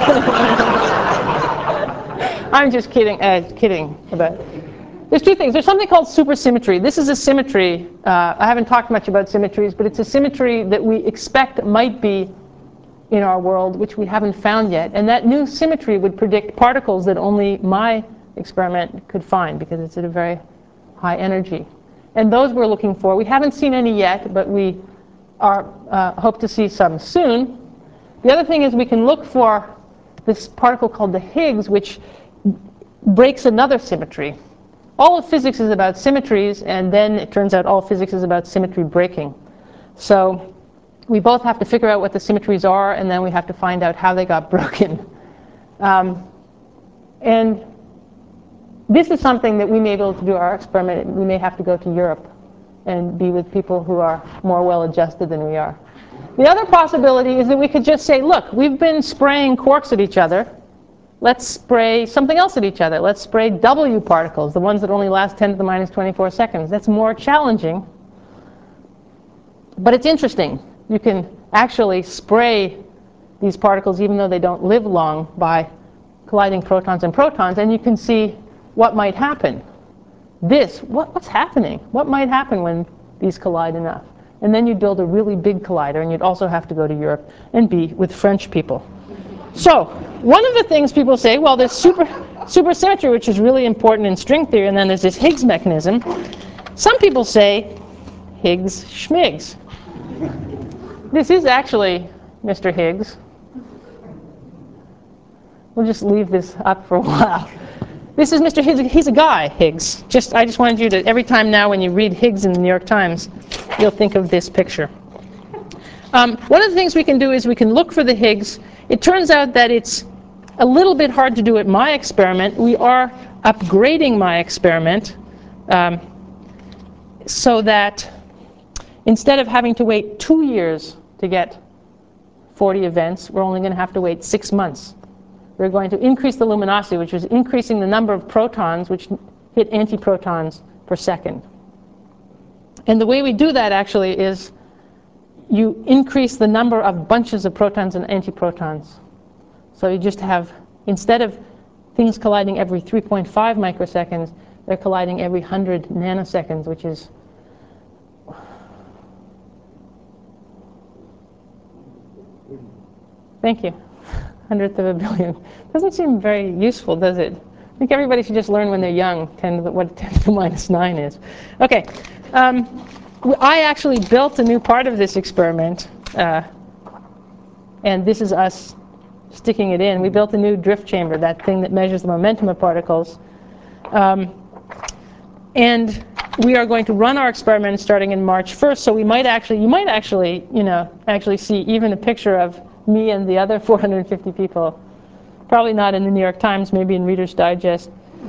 S1: I'm just kidding. Uh, kidding about. There's two things. There's something called supersymmetry. This is a symmetry. Uh, I haven't talked much about symmetries, but it's a symmetry that we expect might be in our world, which we haven't found yet. And that new symmetry would predict particles that only my experiment could find, because it's at a very high energy. And those we're looking for. We haven't seen any yet, but we are uh, hope to see some soon. The other thing is we can look for this particle called the Higgs, which breaks another symmetry. All of physics is about symmetries, and then it turns out all physics is about symmetry breaking. So we both have to figure out what the symmetries are, and then we have to find out how they got broken. Um, and this is something that we may be able to do our experiment. We may have to go to Europe and be with people who are more well-adjusted than we are. The other possibility is that we could just say, look, we've been spraying quarks at each other. Let's spray something else at each other. Let's spray W particles, the ones that only last ten to the minus twenty-four seconds. That's more challenging, but it's interesting. You can actually spray these particles even though they don't live long by colliding protons and protons, and you can see what might happen. This, what, what's happening? What might happen when these collide enough? And then you'd build a really big collider, and you'd also have to go to Europe and be with French people. So one of the things people say, well, there's super, supersymmetry, which is really important in string theory, and then there's this Higgs mechanism. Some people say Higgs schmigs. This is actually Mister Higgs. We'll just leave this up for a while. This is Mister Higgs. He's a guy, Higgs. Just, I just wanted you to, every time now when you read Higgs in the New York Times, you'll think of this picture. Um, one of the things we can do is we can look for the Higgs. It turns out that it's a little bit hard to do at my experiment. We are upgrading my experiment um, so that instead of having to wait two years to get forty events, we're only going to have to wait six months. We're going to increase the luminosity, which is increasing the number of protons which hit antiprotons per second. And the way we do that actually is you increase the number of bunches of protons and antiprotons. So you just have, instead of things colliding every three point five microseconds, they're colliding every one hundred nanoseconds, which is thank you. Hundredth of a billion. Doesn't seem very useful, does it? I think everybody should just learn when they're young ten to the, what ten to the minus nine is. Okay. Um, I actually built a new part of this experiment, uh, and this is us sticking it in. We built a new drift chamber, that thing that measures the momentum of particles. Um, and we are going to run our experiment starting in March first, so we might actually, you might actually, you know, actually see even a picture of me and the other four hundred fifty people. Probably not in the New York Times, maybe in Reader's Digest.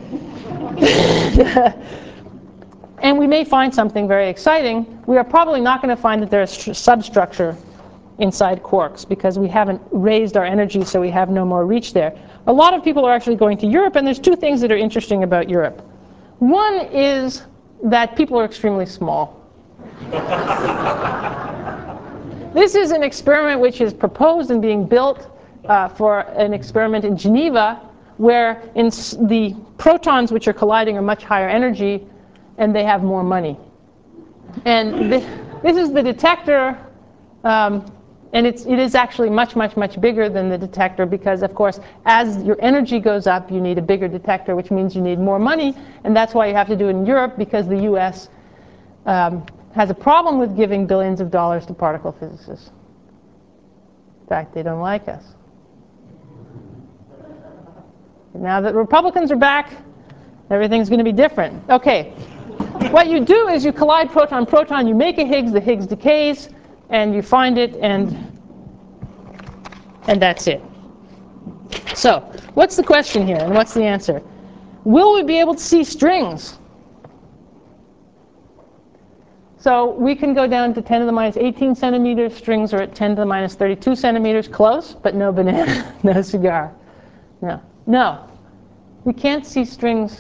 S1: And we may find something very exciting. We are probably not going to find that there's substructure inside quarks because we haven't raised our energy, so we have no more reach there. A lot of people are actually going to Europe, and there's two things that are interesting about Europe. One is that people are extremely small. This is an experiment which is proposed and being built uh, for an experiment in Geneva, where in the protons which are colliding are much higher energy, and they have more money. And this, this is the detector, um, and it's, it is actually much, much, much bigger than the detector because, of course, as your energy goes up, you need a bigger detector, which means you need more money, and that's why you have to do it in Europe, because the U S um, has a problem with giving billions of dollars to particle physicists. In fact, they don't like us. Now that Republicans are back, everything's going to be different. Okay. What you do is you collide proton-proton, you make a Higgs, the Higgs decays, and you find it, and, and that's it. So, what's the question here, and what's the answer? Will we be able to see strings? So we can go down to ten to the minus eighteen centimeters. Strings are at ten to the minus thirty-two centimeters. Close, but no banana, no cigar. No. No. We can't see strings.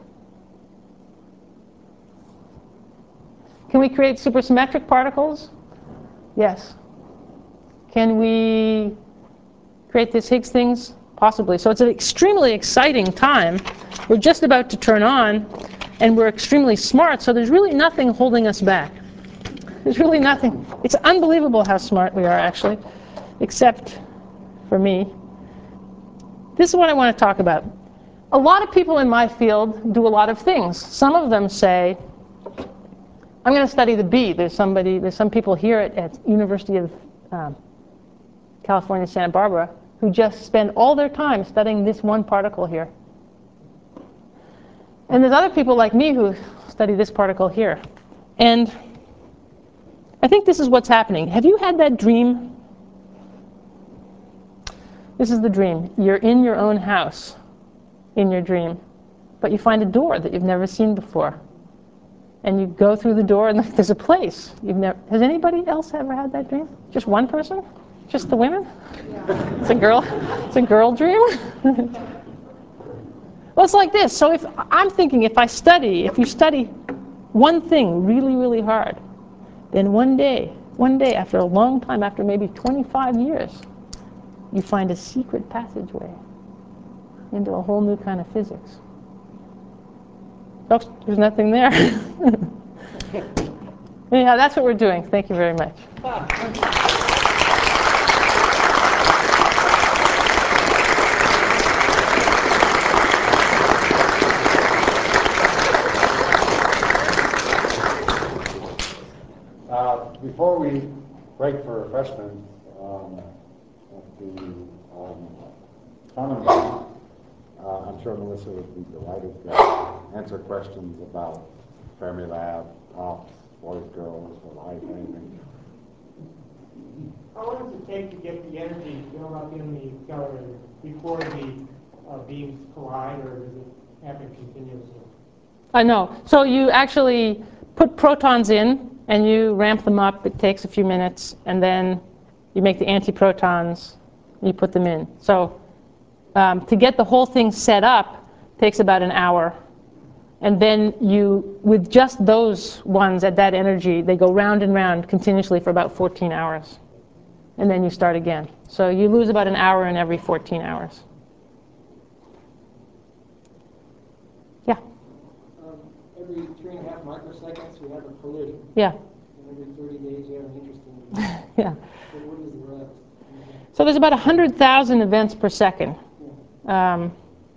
S1: Can we create supersymmetric particles? Yes. Can we create these Higgs things? Possibly. So it's an extremely exciting time. We're just about to turn on, and we're extremely smart, so there's really nothing holding us back. There's really nothing. It's unbelievable how smart we are, actually, except for me. This is what I want to talk about. A lot of people in my field do a lot of things. Some of them say, I'm going to study the B. There's somebody, there's some people here at, at University of um, California, Santa Barbara, who just spend all their time studying this one particle here. And there's other people like me who study this particle here. And I think this is what's happening. Have you had that dream? This is the dream. You're in your own house in your dream, but you find a door that you've never seen before. And you go through the door, and there's a place. You've never, has anybody else ever had that dream? Just one person? Just the women? Yeah. It's a girl. It's a girl dream. Well, it's like this. So if I'm thinking, if I study, if you study one thing really, really hard, then one day, one day, after a long time, after maybe twenty-five years, you find a secret passageway into a whole new kind of physics. Oops, there's nothing there. Anyhow, that's what we're doing. Thank you very much.
S2: Uh, before we break for refreshment um, at the um, common room, uh, I'm sure Melissa would be delighted to answer questions about Fermilab, tops, boys, girls, or life, anything.
S3: How long does it take to get the energy built up in the accelerator before the uh, beams collide, or does it happen continuously?
S1: I know. So you actually put protons in, and you ramp them up. It takes a few minutes, and then you make the antiprotons, and you put them in. So um, to get the whole thing set up takes about an hour. And then you, with just those ones at that energy, they go round and round continuously for about fourteen hours. And then you start again. So you lose about an hour in every fourteen hours. Yeah?
S4: Um, every three and a half microseconds, we have a collision.
S1: Yeah.
S4: And every thirty days, you have an interesting
S1: Yeah.
S4: So what is the rest?
S1: So there's about one hundred thousand events per second. Um,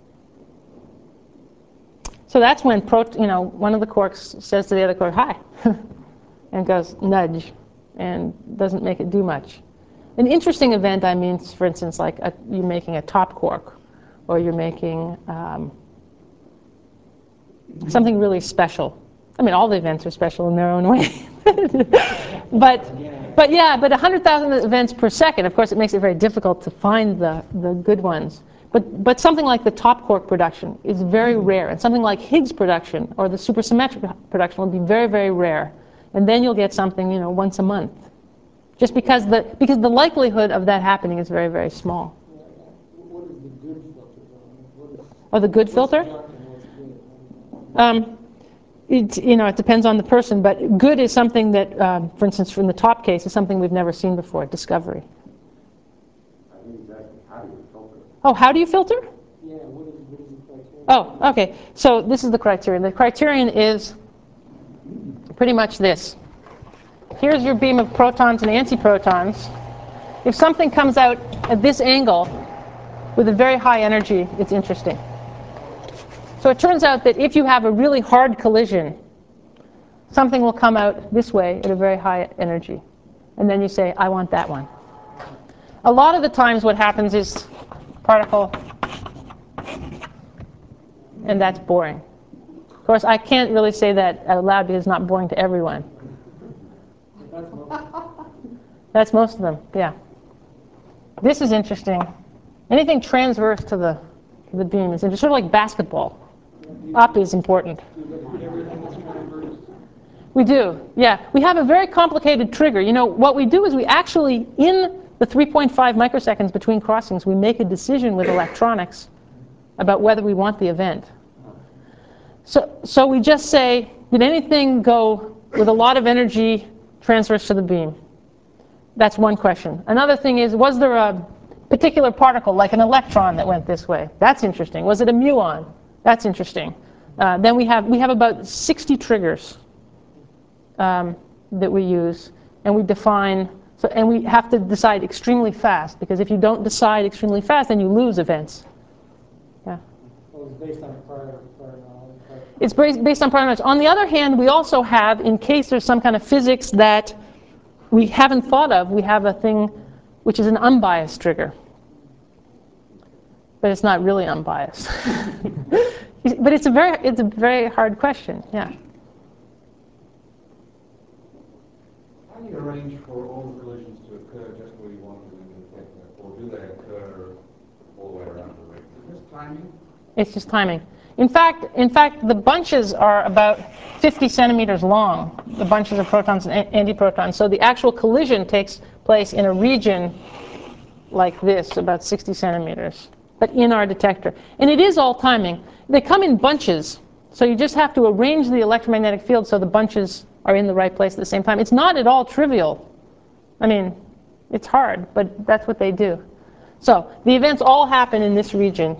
S1: so that's when, pro you know, one of the quarks says to the other quark, hi, and goes nudge, and doesn't make it do much. An interesting event, I mean, for instance, like a, you're making a top quark, or you're making um, something really special. I mean, all the events are special in their own way. but, but yeah, but one hundred thousand events per second, of course, it makes it very difficult to find the, the good ones. But, but something like the top quark production is very rare. And something like Higgs production or the supersymmetric production will be very, very rare. And then you'll get something, you know, once a month. Just because the, because the likelihood of that happening is very, very small.
S4: What is the good filter? What is,
S1: Oh, the good filter? Um, it, you know, it depends on the person, but good is something that, um, for instance, from the top case, is something we've never seen before, discovery.
S2: I think that's how do you filter?
S1: Oh, how do you filter?
S4: Yeah, what is, what is the criteria?
S1: Oh, okay. So this is the criterion. The criterion is pretty much this. Here's your beam of protons and antiprotons. If something comes out at this angle with a very high energy, it's interesting. So it turns out that if you have a really hard collision, something will come out this way at a very high energy. And then you say, I want that one. A lot of the times what happens is particle, and that's boring. Of course, I can't really say that out loud because it's not boring to everyone. That's most of them, yeah. This is interesting. Anything transverse to the, to the beam is interesting, sort of like basketball. Up is important. We do, yeah. We have a very complicated trigger. You know, what we do is we actually, in the three point five microseconds between crossings, we make a decision with electronics about whether we want the event. So, so we just say, did anything go with a lot of energy transverse to the beam? That's one question. Another thing is, was there a particular particle, like an electron, that went this way? That's interesting. Was it a muon? That's interesting. Uh, then we have, we have about sixty triggers um, that we use, and we define, so, and we have to decide extremely fast, because if you don't decide extremely fast, then you lose events. Yeah.
S4: Well, it's based on prior, prior knowledge. Prior
S1: It's based, based on prior knowledge. On the other hand, we also have, in case there's some kind of physics that we haven't thought of, we have a thing which is an unbiased trigger. But it's not really unbiased. But it's a very, it's a very hard question, yeah.
S5: How do you arrange for all the collisions to occur just where you want them in the detector, or do they occur all the way around the ring? Is this timing?
S1: It's just timing. In fact, in fact, the bunches are about fifty centimeters long, the bunches of protons and antiprotons. So the actual collision takes place in a region like this, about sixty centimeters, but in our detector. And it is all timing. They come in bunches, so you just have to arrange the electromagnetic field so the bunches are in the right place at the same time. It's not at all trivial. I mean, it's hard, but that's what they do. So the events all happen in this region.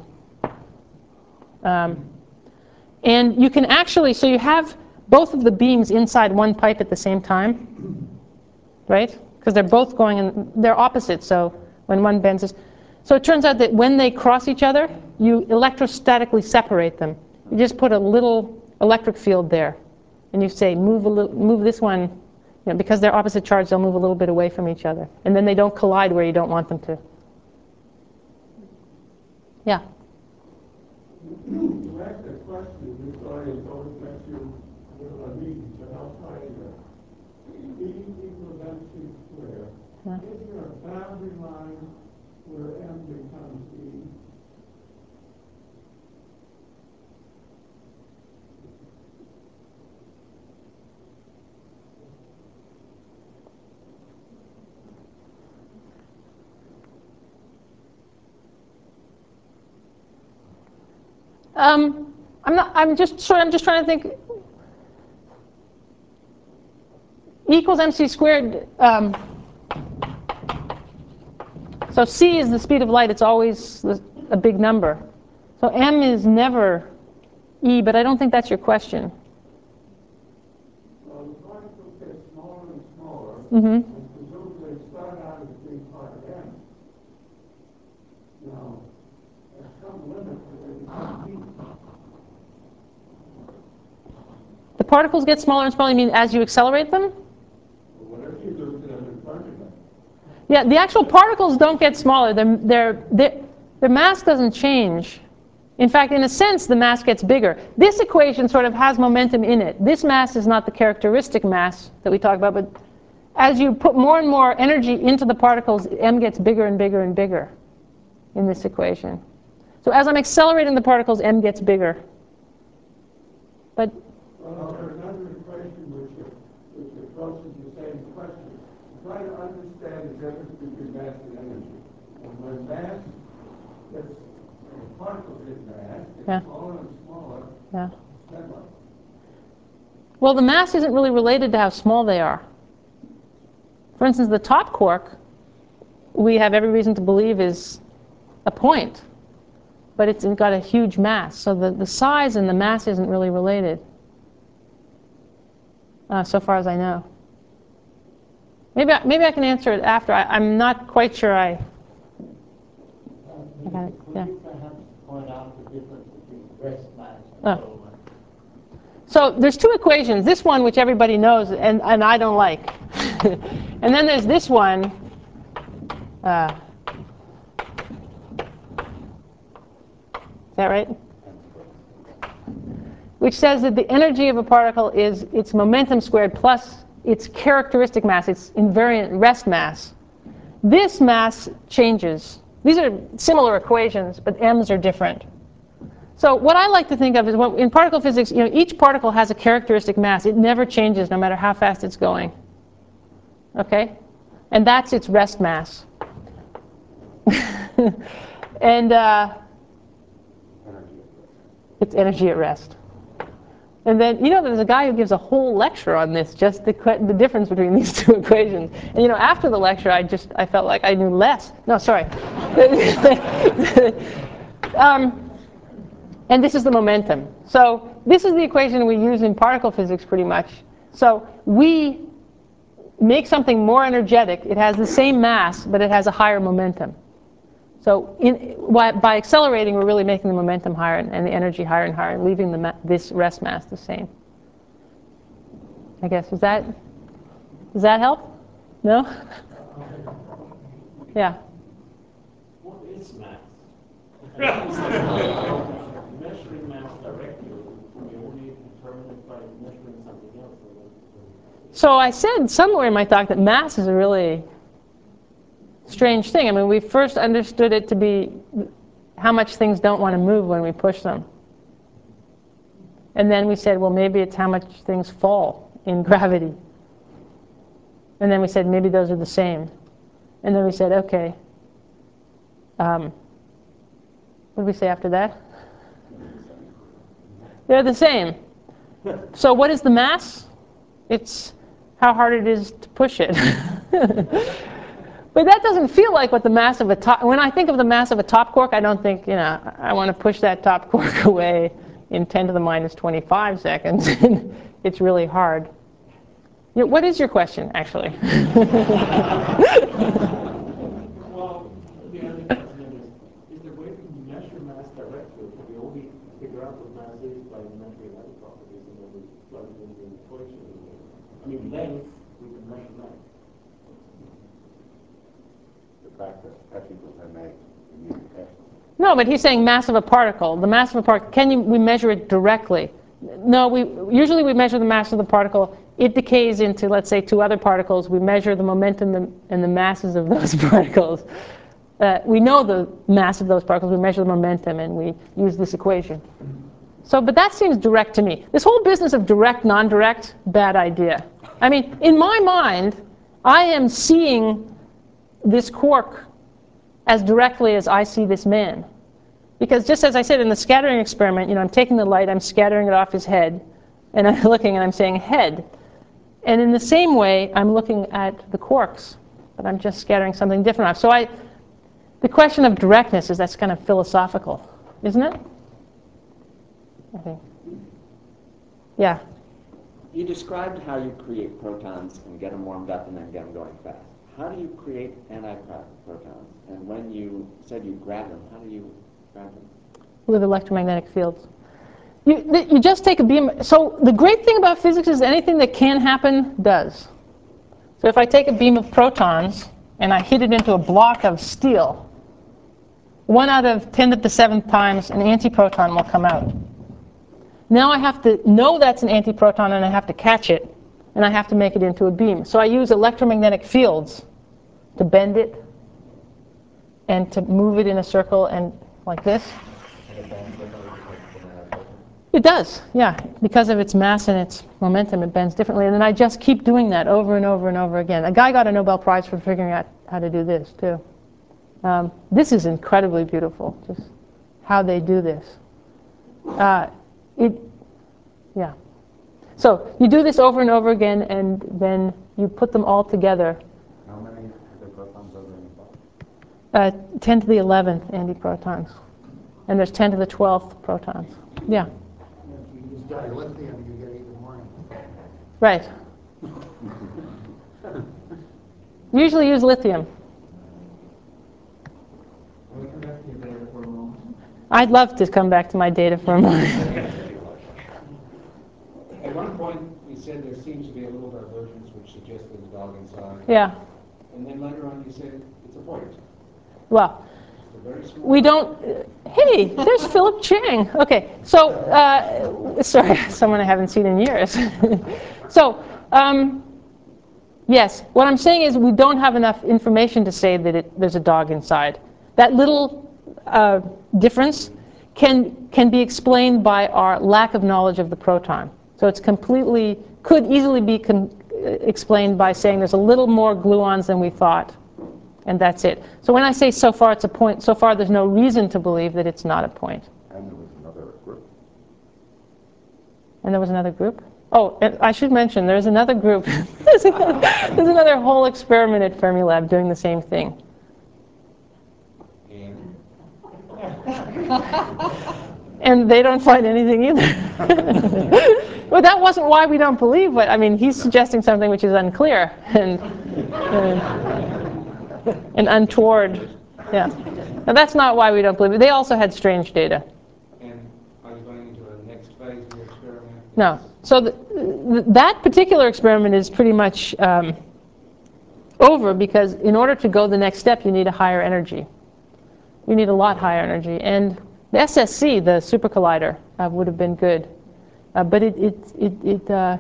S1: Um, and you can actually, so you have both of the beams inside one pipe at the same time, right? Because they're both going in, they're opposite, so when one bends is, so it turns out that when they cross each other, you electrostatically separate them. You just put a little electric field there, and you say, move a little, move this one, you know, because they're opposite charge, they'll move a little bit away from each other, and then they don't collide where you don't want them to. Yeah.
S6: You asked that question, this audience always makes you a meeting, but I'll try it. E equals mc squared.
S1: Yeah.
S6: Is there a boundary line where m becomes e?
S1: Um, I'm not. I'm just. Sorry. I'm just trying to think. E equals mc squared. Um, so c is the speed of light. It's always a big number. So m is never e, but I don't think that's your question.
S6: Well, the particles get smaller and smaller,
S1: Mm-hmm.
S6: and presumably start out as being part of m. Now, at some limit, they become e.
S1: The particles get smaller and smaller. You mean as you accelerate them?
S6: Whatever you do to them in front of them.
S1: Yeah, the actual particles don't get smaller. Their, their, their, their mass doesn't change. In fact, in a sense, the mass gets bigger. This equation sort of has momentum in it. This mass is not the characteristic mass that we talk about, but as you put more and more energy into the particles, m gets bigger and bigger and bigger in this equation. So as I'm accelerating the particles, m gets bigger. But
S6: Well, there's another equation which, which approaches the same question. Try to understand the difference between mass and energy. And when mass gets, when particles get mass, it's
S1: Yeah.
S6: smaller and smaller.
S1: yeah.
S6: Then what?
S1: Well, the mass isn't really related to how small they are. For instance, the top quark, we have every reason to believe is a point, but it's got a huge mass. So the, the size and the mass isn't really related, uh, so far as I know. Maybe I, maybe I can answer it after. I, I'm not quite sure I... I got it. Yeah.
S7: Could you perhaps point out the difference between rest mass and
S1: Oh.
S7: flow mass?
S1: So there's two equations. This one, which everybody knows, and, and I don't like. And then there's this one. Uh, is that right? Which says that the energy of a particle is its momentum squared plus its characteristic mass, its invariant rest mass. This mass changes. These are similar equations, but m's are different. So what I like to think of is, what, in particle physics, you know, each particle has a characteristic mass. It never changes no matter how fast it's going. Okay? And that's its rest mass. And uh, it's energy at rest. And then, you know, there's a guy who gives a whole lecture on this, just the, the difference between these two equations. And, you know, after the lecture, I just, I felt like I knew less. No, sorry. um, And this is the momentum. So this is the equation we use in particle physics pretty much. So we make something more energetic. It has the same mass, but it has a higher momentum. So in, by accelerating, we're really making the momentum higher and the energy higher and higher, leaving the ma this rest mass the same. I guess. Is that, does that help? No? Yeah.
S7: What is mass? Measuring mass directly, we only determine it by measuring something else.
S1: So I said somewhere in my talk that mass is a really strange thing. I mean, we first understood it to be how much things don't want to move when we push them. And then we said, well, maybe it's how much things fall in gravity. And then we said, maybe those are the same. And then we said, okay. Um, what did we say after that? They're the same. So what is the mass? It's how hard it is to push it. But that doesn't feel like what the mass of a top... When I think of the mass of a top quark, I don't think, you know, I want to push that top quark away in ten to the minus twenty-five seconds. It's really hard. You know, what is your question, actually?
S7: Well, the other question is, is there a way to measure mass directly? Can we only figure out what mass is by measuring other properties and then we plug it into an equation? I mean, length, we can measure length.
S2: The fact that technicals have made you need to test.
S1: No, but he's saying mass of a particle. The mass of a particle, can you, we measure it directly? No, we usually we measure the mass of the particle. It decays into, let's say, two other particles. We measure the momentum and the masses of those particles. Uh, we know the mass of those particles. We measure the momentum, and we use this equation. So, but that seems direct to me. This whole business of direct, non-direct, bad idea. I mean, in my mind, I am seeing this quark as directly as I see this man. Because just as I said in the scattering experiment, you know, I'm taking the light, I'm scattering it off his head, and I'm looking and I'm saying head. And in the same way, I'm looking at the quarks, but I'm just scattering something different off. So I, the question of directness is that's kind of philosophical, isn't it? I think. Yeah.
S8: You described how you create protons and get them warmed up and then get them going fast. How do you create antiprotons? And when you said you grab them, how do you grab them?
S1: With electromagnetic fields. You, you just take a beam. So the great thing about physics is anything that can happen does. So if I take a beam of protons, and I hit it into a block of steel, one out of ten to the seventh times an antiproton will come out. Now I have to know that's an antiproton, and I have to catch it, and I have to make it into a beam. So I use electromagnetic fields to bend it and to move it in a circle and like this. It does, yeah. Because of its mass and its momentum, it bends differently. And then I just keep doing that over and over and over again. A guy got a Nobel Prize for figuring out how to do this, too. Um, this is incredibly beautiful, just how they do this. Uh, it, yeah. So you do this over and over again, and then you put them all together.
S2: How many of the protons are there in the
S1: Uh, ten to the eleventh antiprotons. And there's ten to the twelfth protons. Yeah.
S6: If you use dilithium, you get even more.
S1: Right. Usually use lithium.
S4: Can we come back to your data for a moment?
S1: I'd love to come back to my data for a moment.
S5: At one point, you said there seems to be a little divergence which suggests there's a dog inside.
S1: Yeah.
S5: And then later on you said it's a point.
S1: Well,
S5: It's a very small
S1: we don't. Uh, hey, there's Philip Chang. Okay, so uh, sorry, someone I haven't seen in years. so um, yes, what I'm saying is we don't have enough information to say that it, there's a dog inside. That little uh, difference can can be explained by our lack of knowledge of the proton. So it's completely could easily be con explained by saying there's a little more gluons than we thought. And that's it. So when I say so far it's a point, so far there's no reason to believe that it's not a point.
S2: And there was another group.
S1: And there was another group? Oh, and I should mention, there's another group. there's, another, there's another whole experiment at Fermilab doing the same thing.
S5: And
S1: And they don't find anything either. Well, that wasn't why we don't believe, but I mean, he's suggesting something which is unclear and, and, and untoward. Yeah. And that's not why we don't believe it. They also had strange data.
S5: and are you going into a next phase of your experiment?
S1: No. So the, th that particular experiment is pretty much um, over, because in order to go the next step, you need a higher energy. You need a lot higher energy. And the S S C, the super collider, uh, would have been good. Uh, but it, it, it, it uh,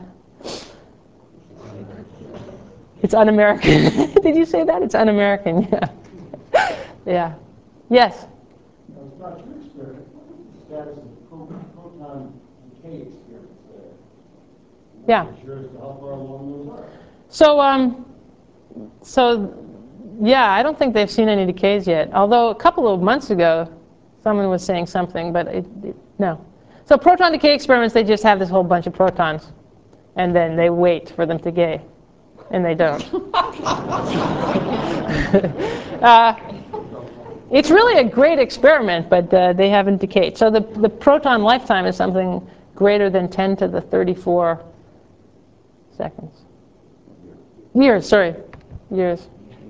S1: it's un-American. Did you say that? It's un-American, yeah. Yeah. Yes?
S6: No, it's not your experiment. What is the status of pro- proton decay experiments there?
S1: Yeah.
S6: I'm not sure as to how far along those are.
S1: So, um, so, yeah, I don't think they've seen any decays yet. Although a couple of months ago, someone was saying something, but it, it, no. So proton decay experiments, they just have this whole bunch of protons, and then they wait for them to decay, and they don't. uh, it's really a great experiment, but uh, they haven't decayed. So the, the proton lifetime is something greater than ten to the thirty-four seconds. Years, sorry. Years.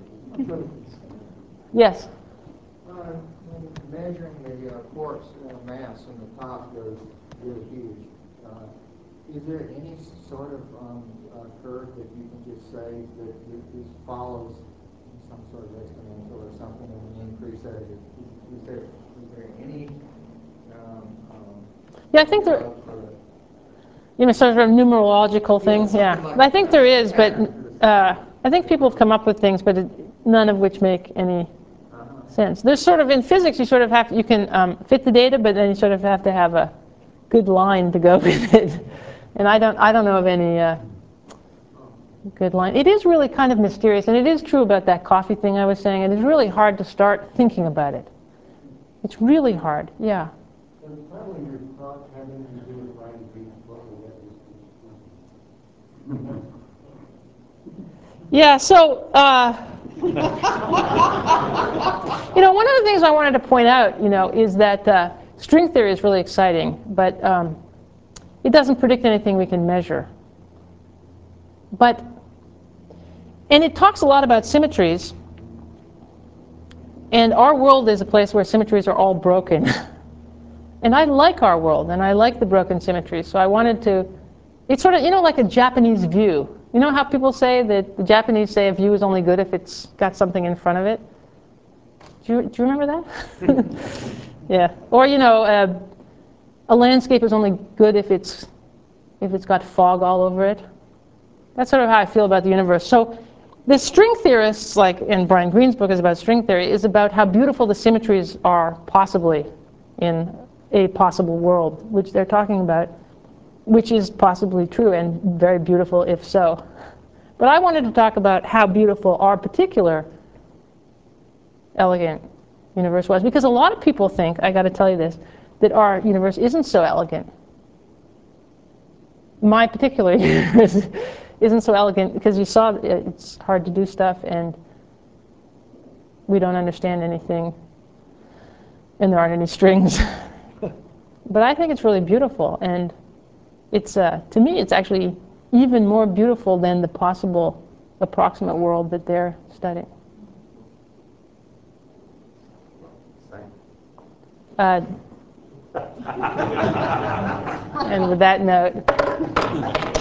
S1: Yes?
S9: Uh, when measuring the uh, quark's uh, mass in the top goes really huge. Uh, is there any sort of um, uh, curve that you can just say that this follows some sort of exponential or something, and when you increase that, is, is there is there any? Um, um,
S1: Yeah, I think there. You know, sort of a numerological thing. Yeah,
S9: Yeah, like
S1: I think there is, but uh, I think people have come up with things, but it, none of which make any sense. There's sort of in physics, you sort of have you can um, fit the data, but then you sort of have to have a good line to go with it. And I don't, I don't know of any uh, good line. It is really kind of mysterious, and it is true about that coffee thing I was saying. It is really hard to start thinking about it. It's really hard. Yeah.
S6: And probably your thought having to do with writing beats, what we have is.
S1: Yeah, so, uh, you know, one of the things I wanted to point out, you know, is that uh, string theory is really exciting, but um, it doesn't predict anything we can measure. But, and it talks a lot about symmetries, and our world is a place where symmetries are all broken. And I like our world, and I like the broken symmetries, so I wanted to, it's sort of, you know, like a Japanese view. You know how people say that the Japanese say a view is only good if it's got something in front of it? Do you, do you remember that? Yeah. Or, you know, uh, a landscape is only good if it's, if it's got fog all over it. That's sort of how I feel about the universe. So the string theorists, like in Brian Greene's book is about string theory, is about how beautiful the symmetries are possibly in a possible world, which they're talking about, which is possibly true and very beautiful if so. But I wanted to talk about how beautiful our particular elegant universe was, because a lot of people think, I got to tell you this, that our universe isn't so elegant. My particular universe isn't so elegant because you saw it's hard to do stuff and we don't understand anything and there aren't any strings. But I think it's really beautiful, and it's uh, to me it's actually even more beautiful than the possible approximate world that they're studying. Uh, and with that note.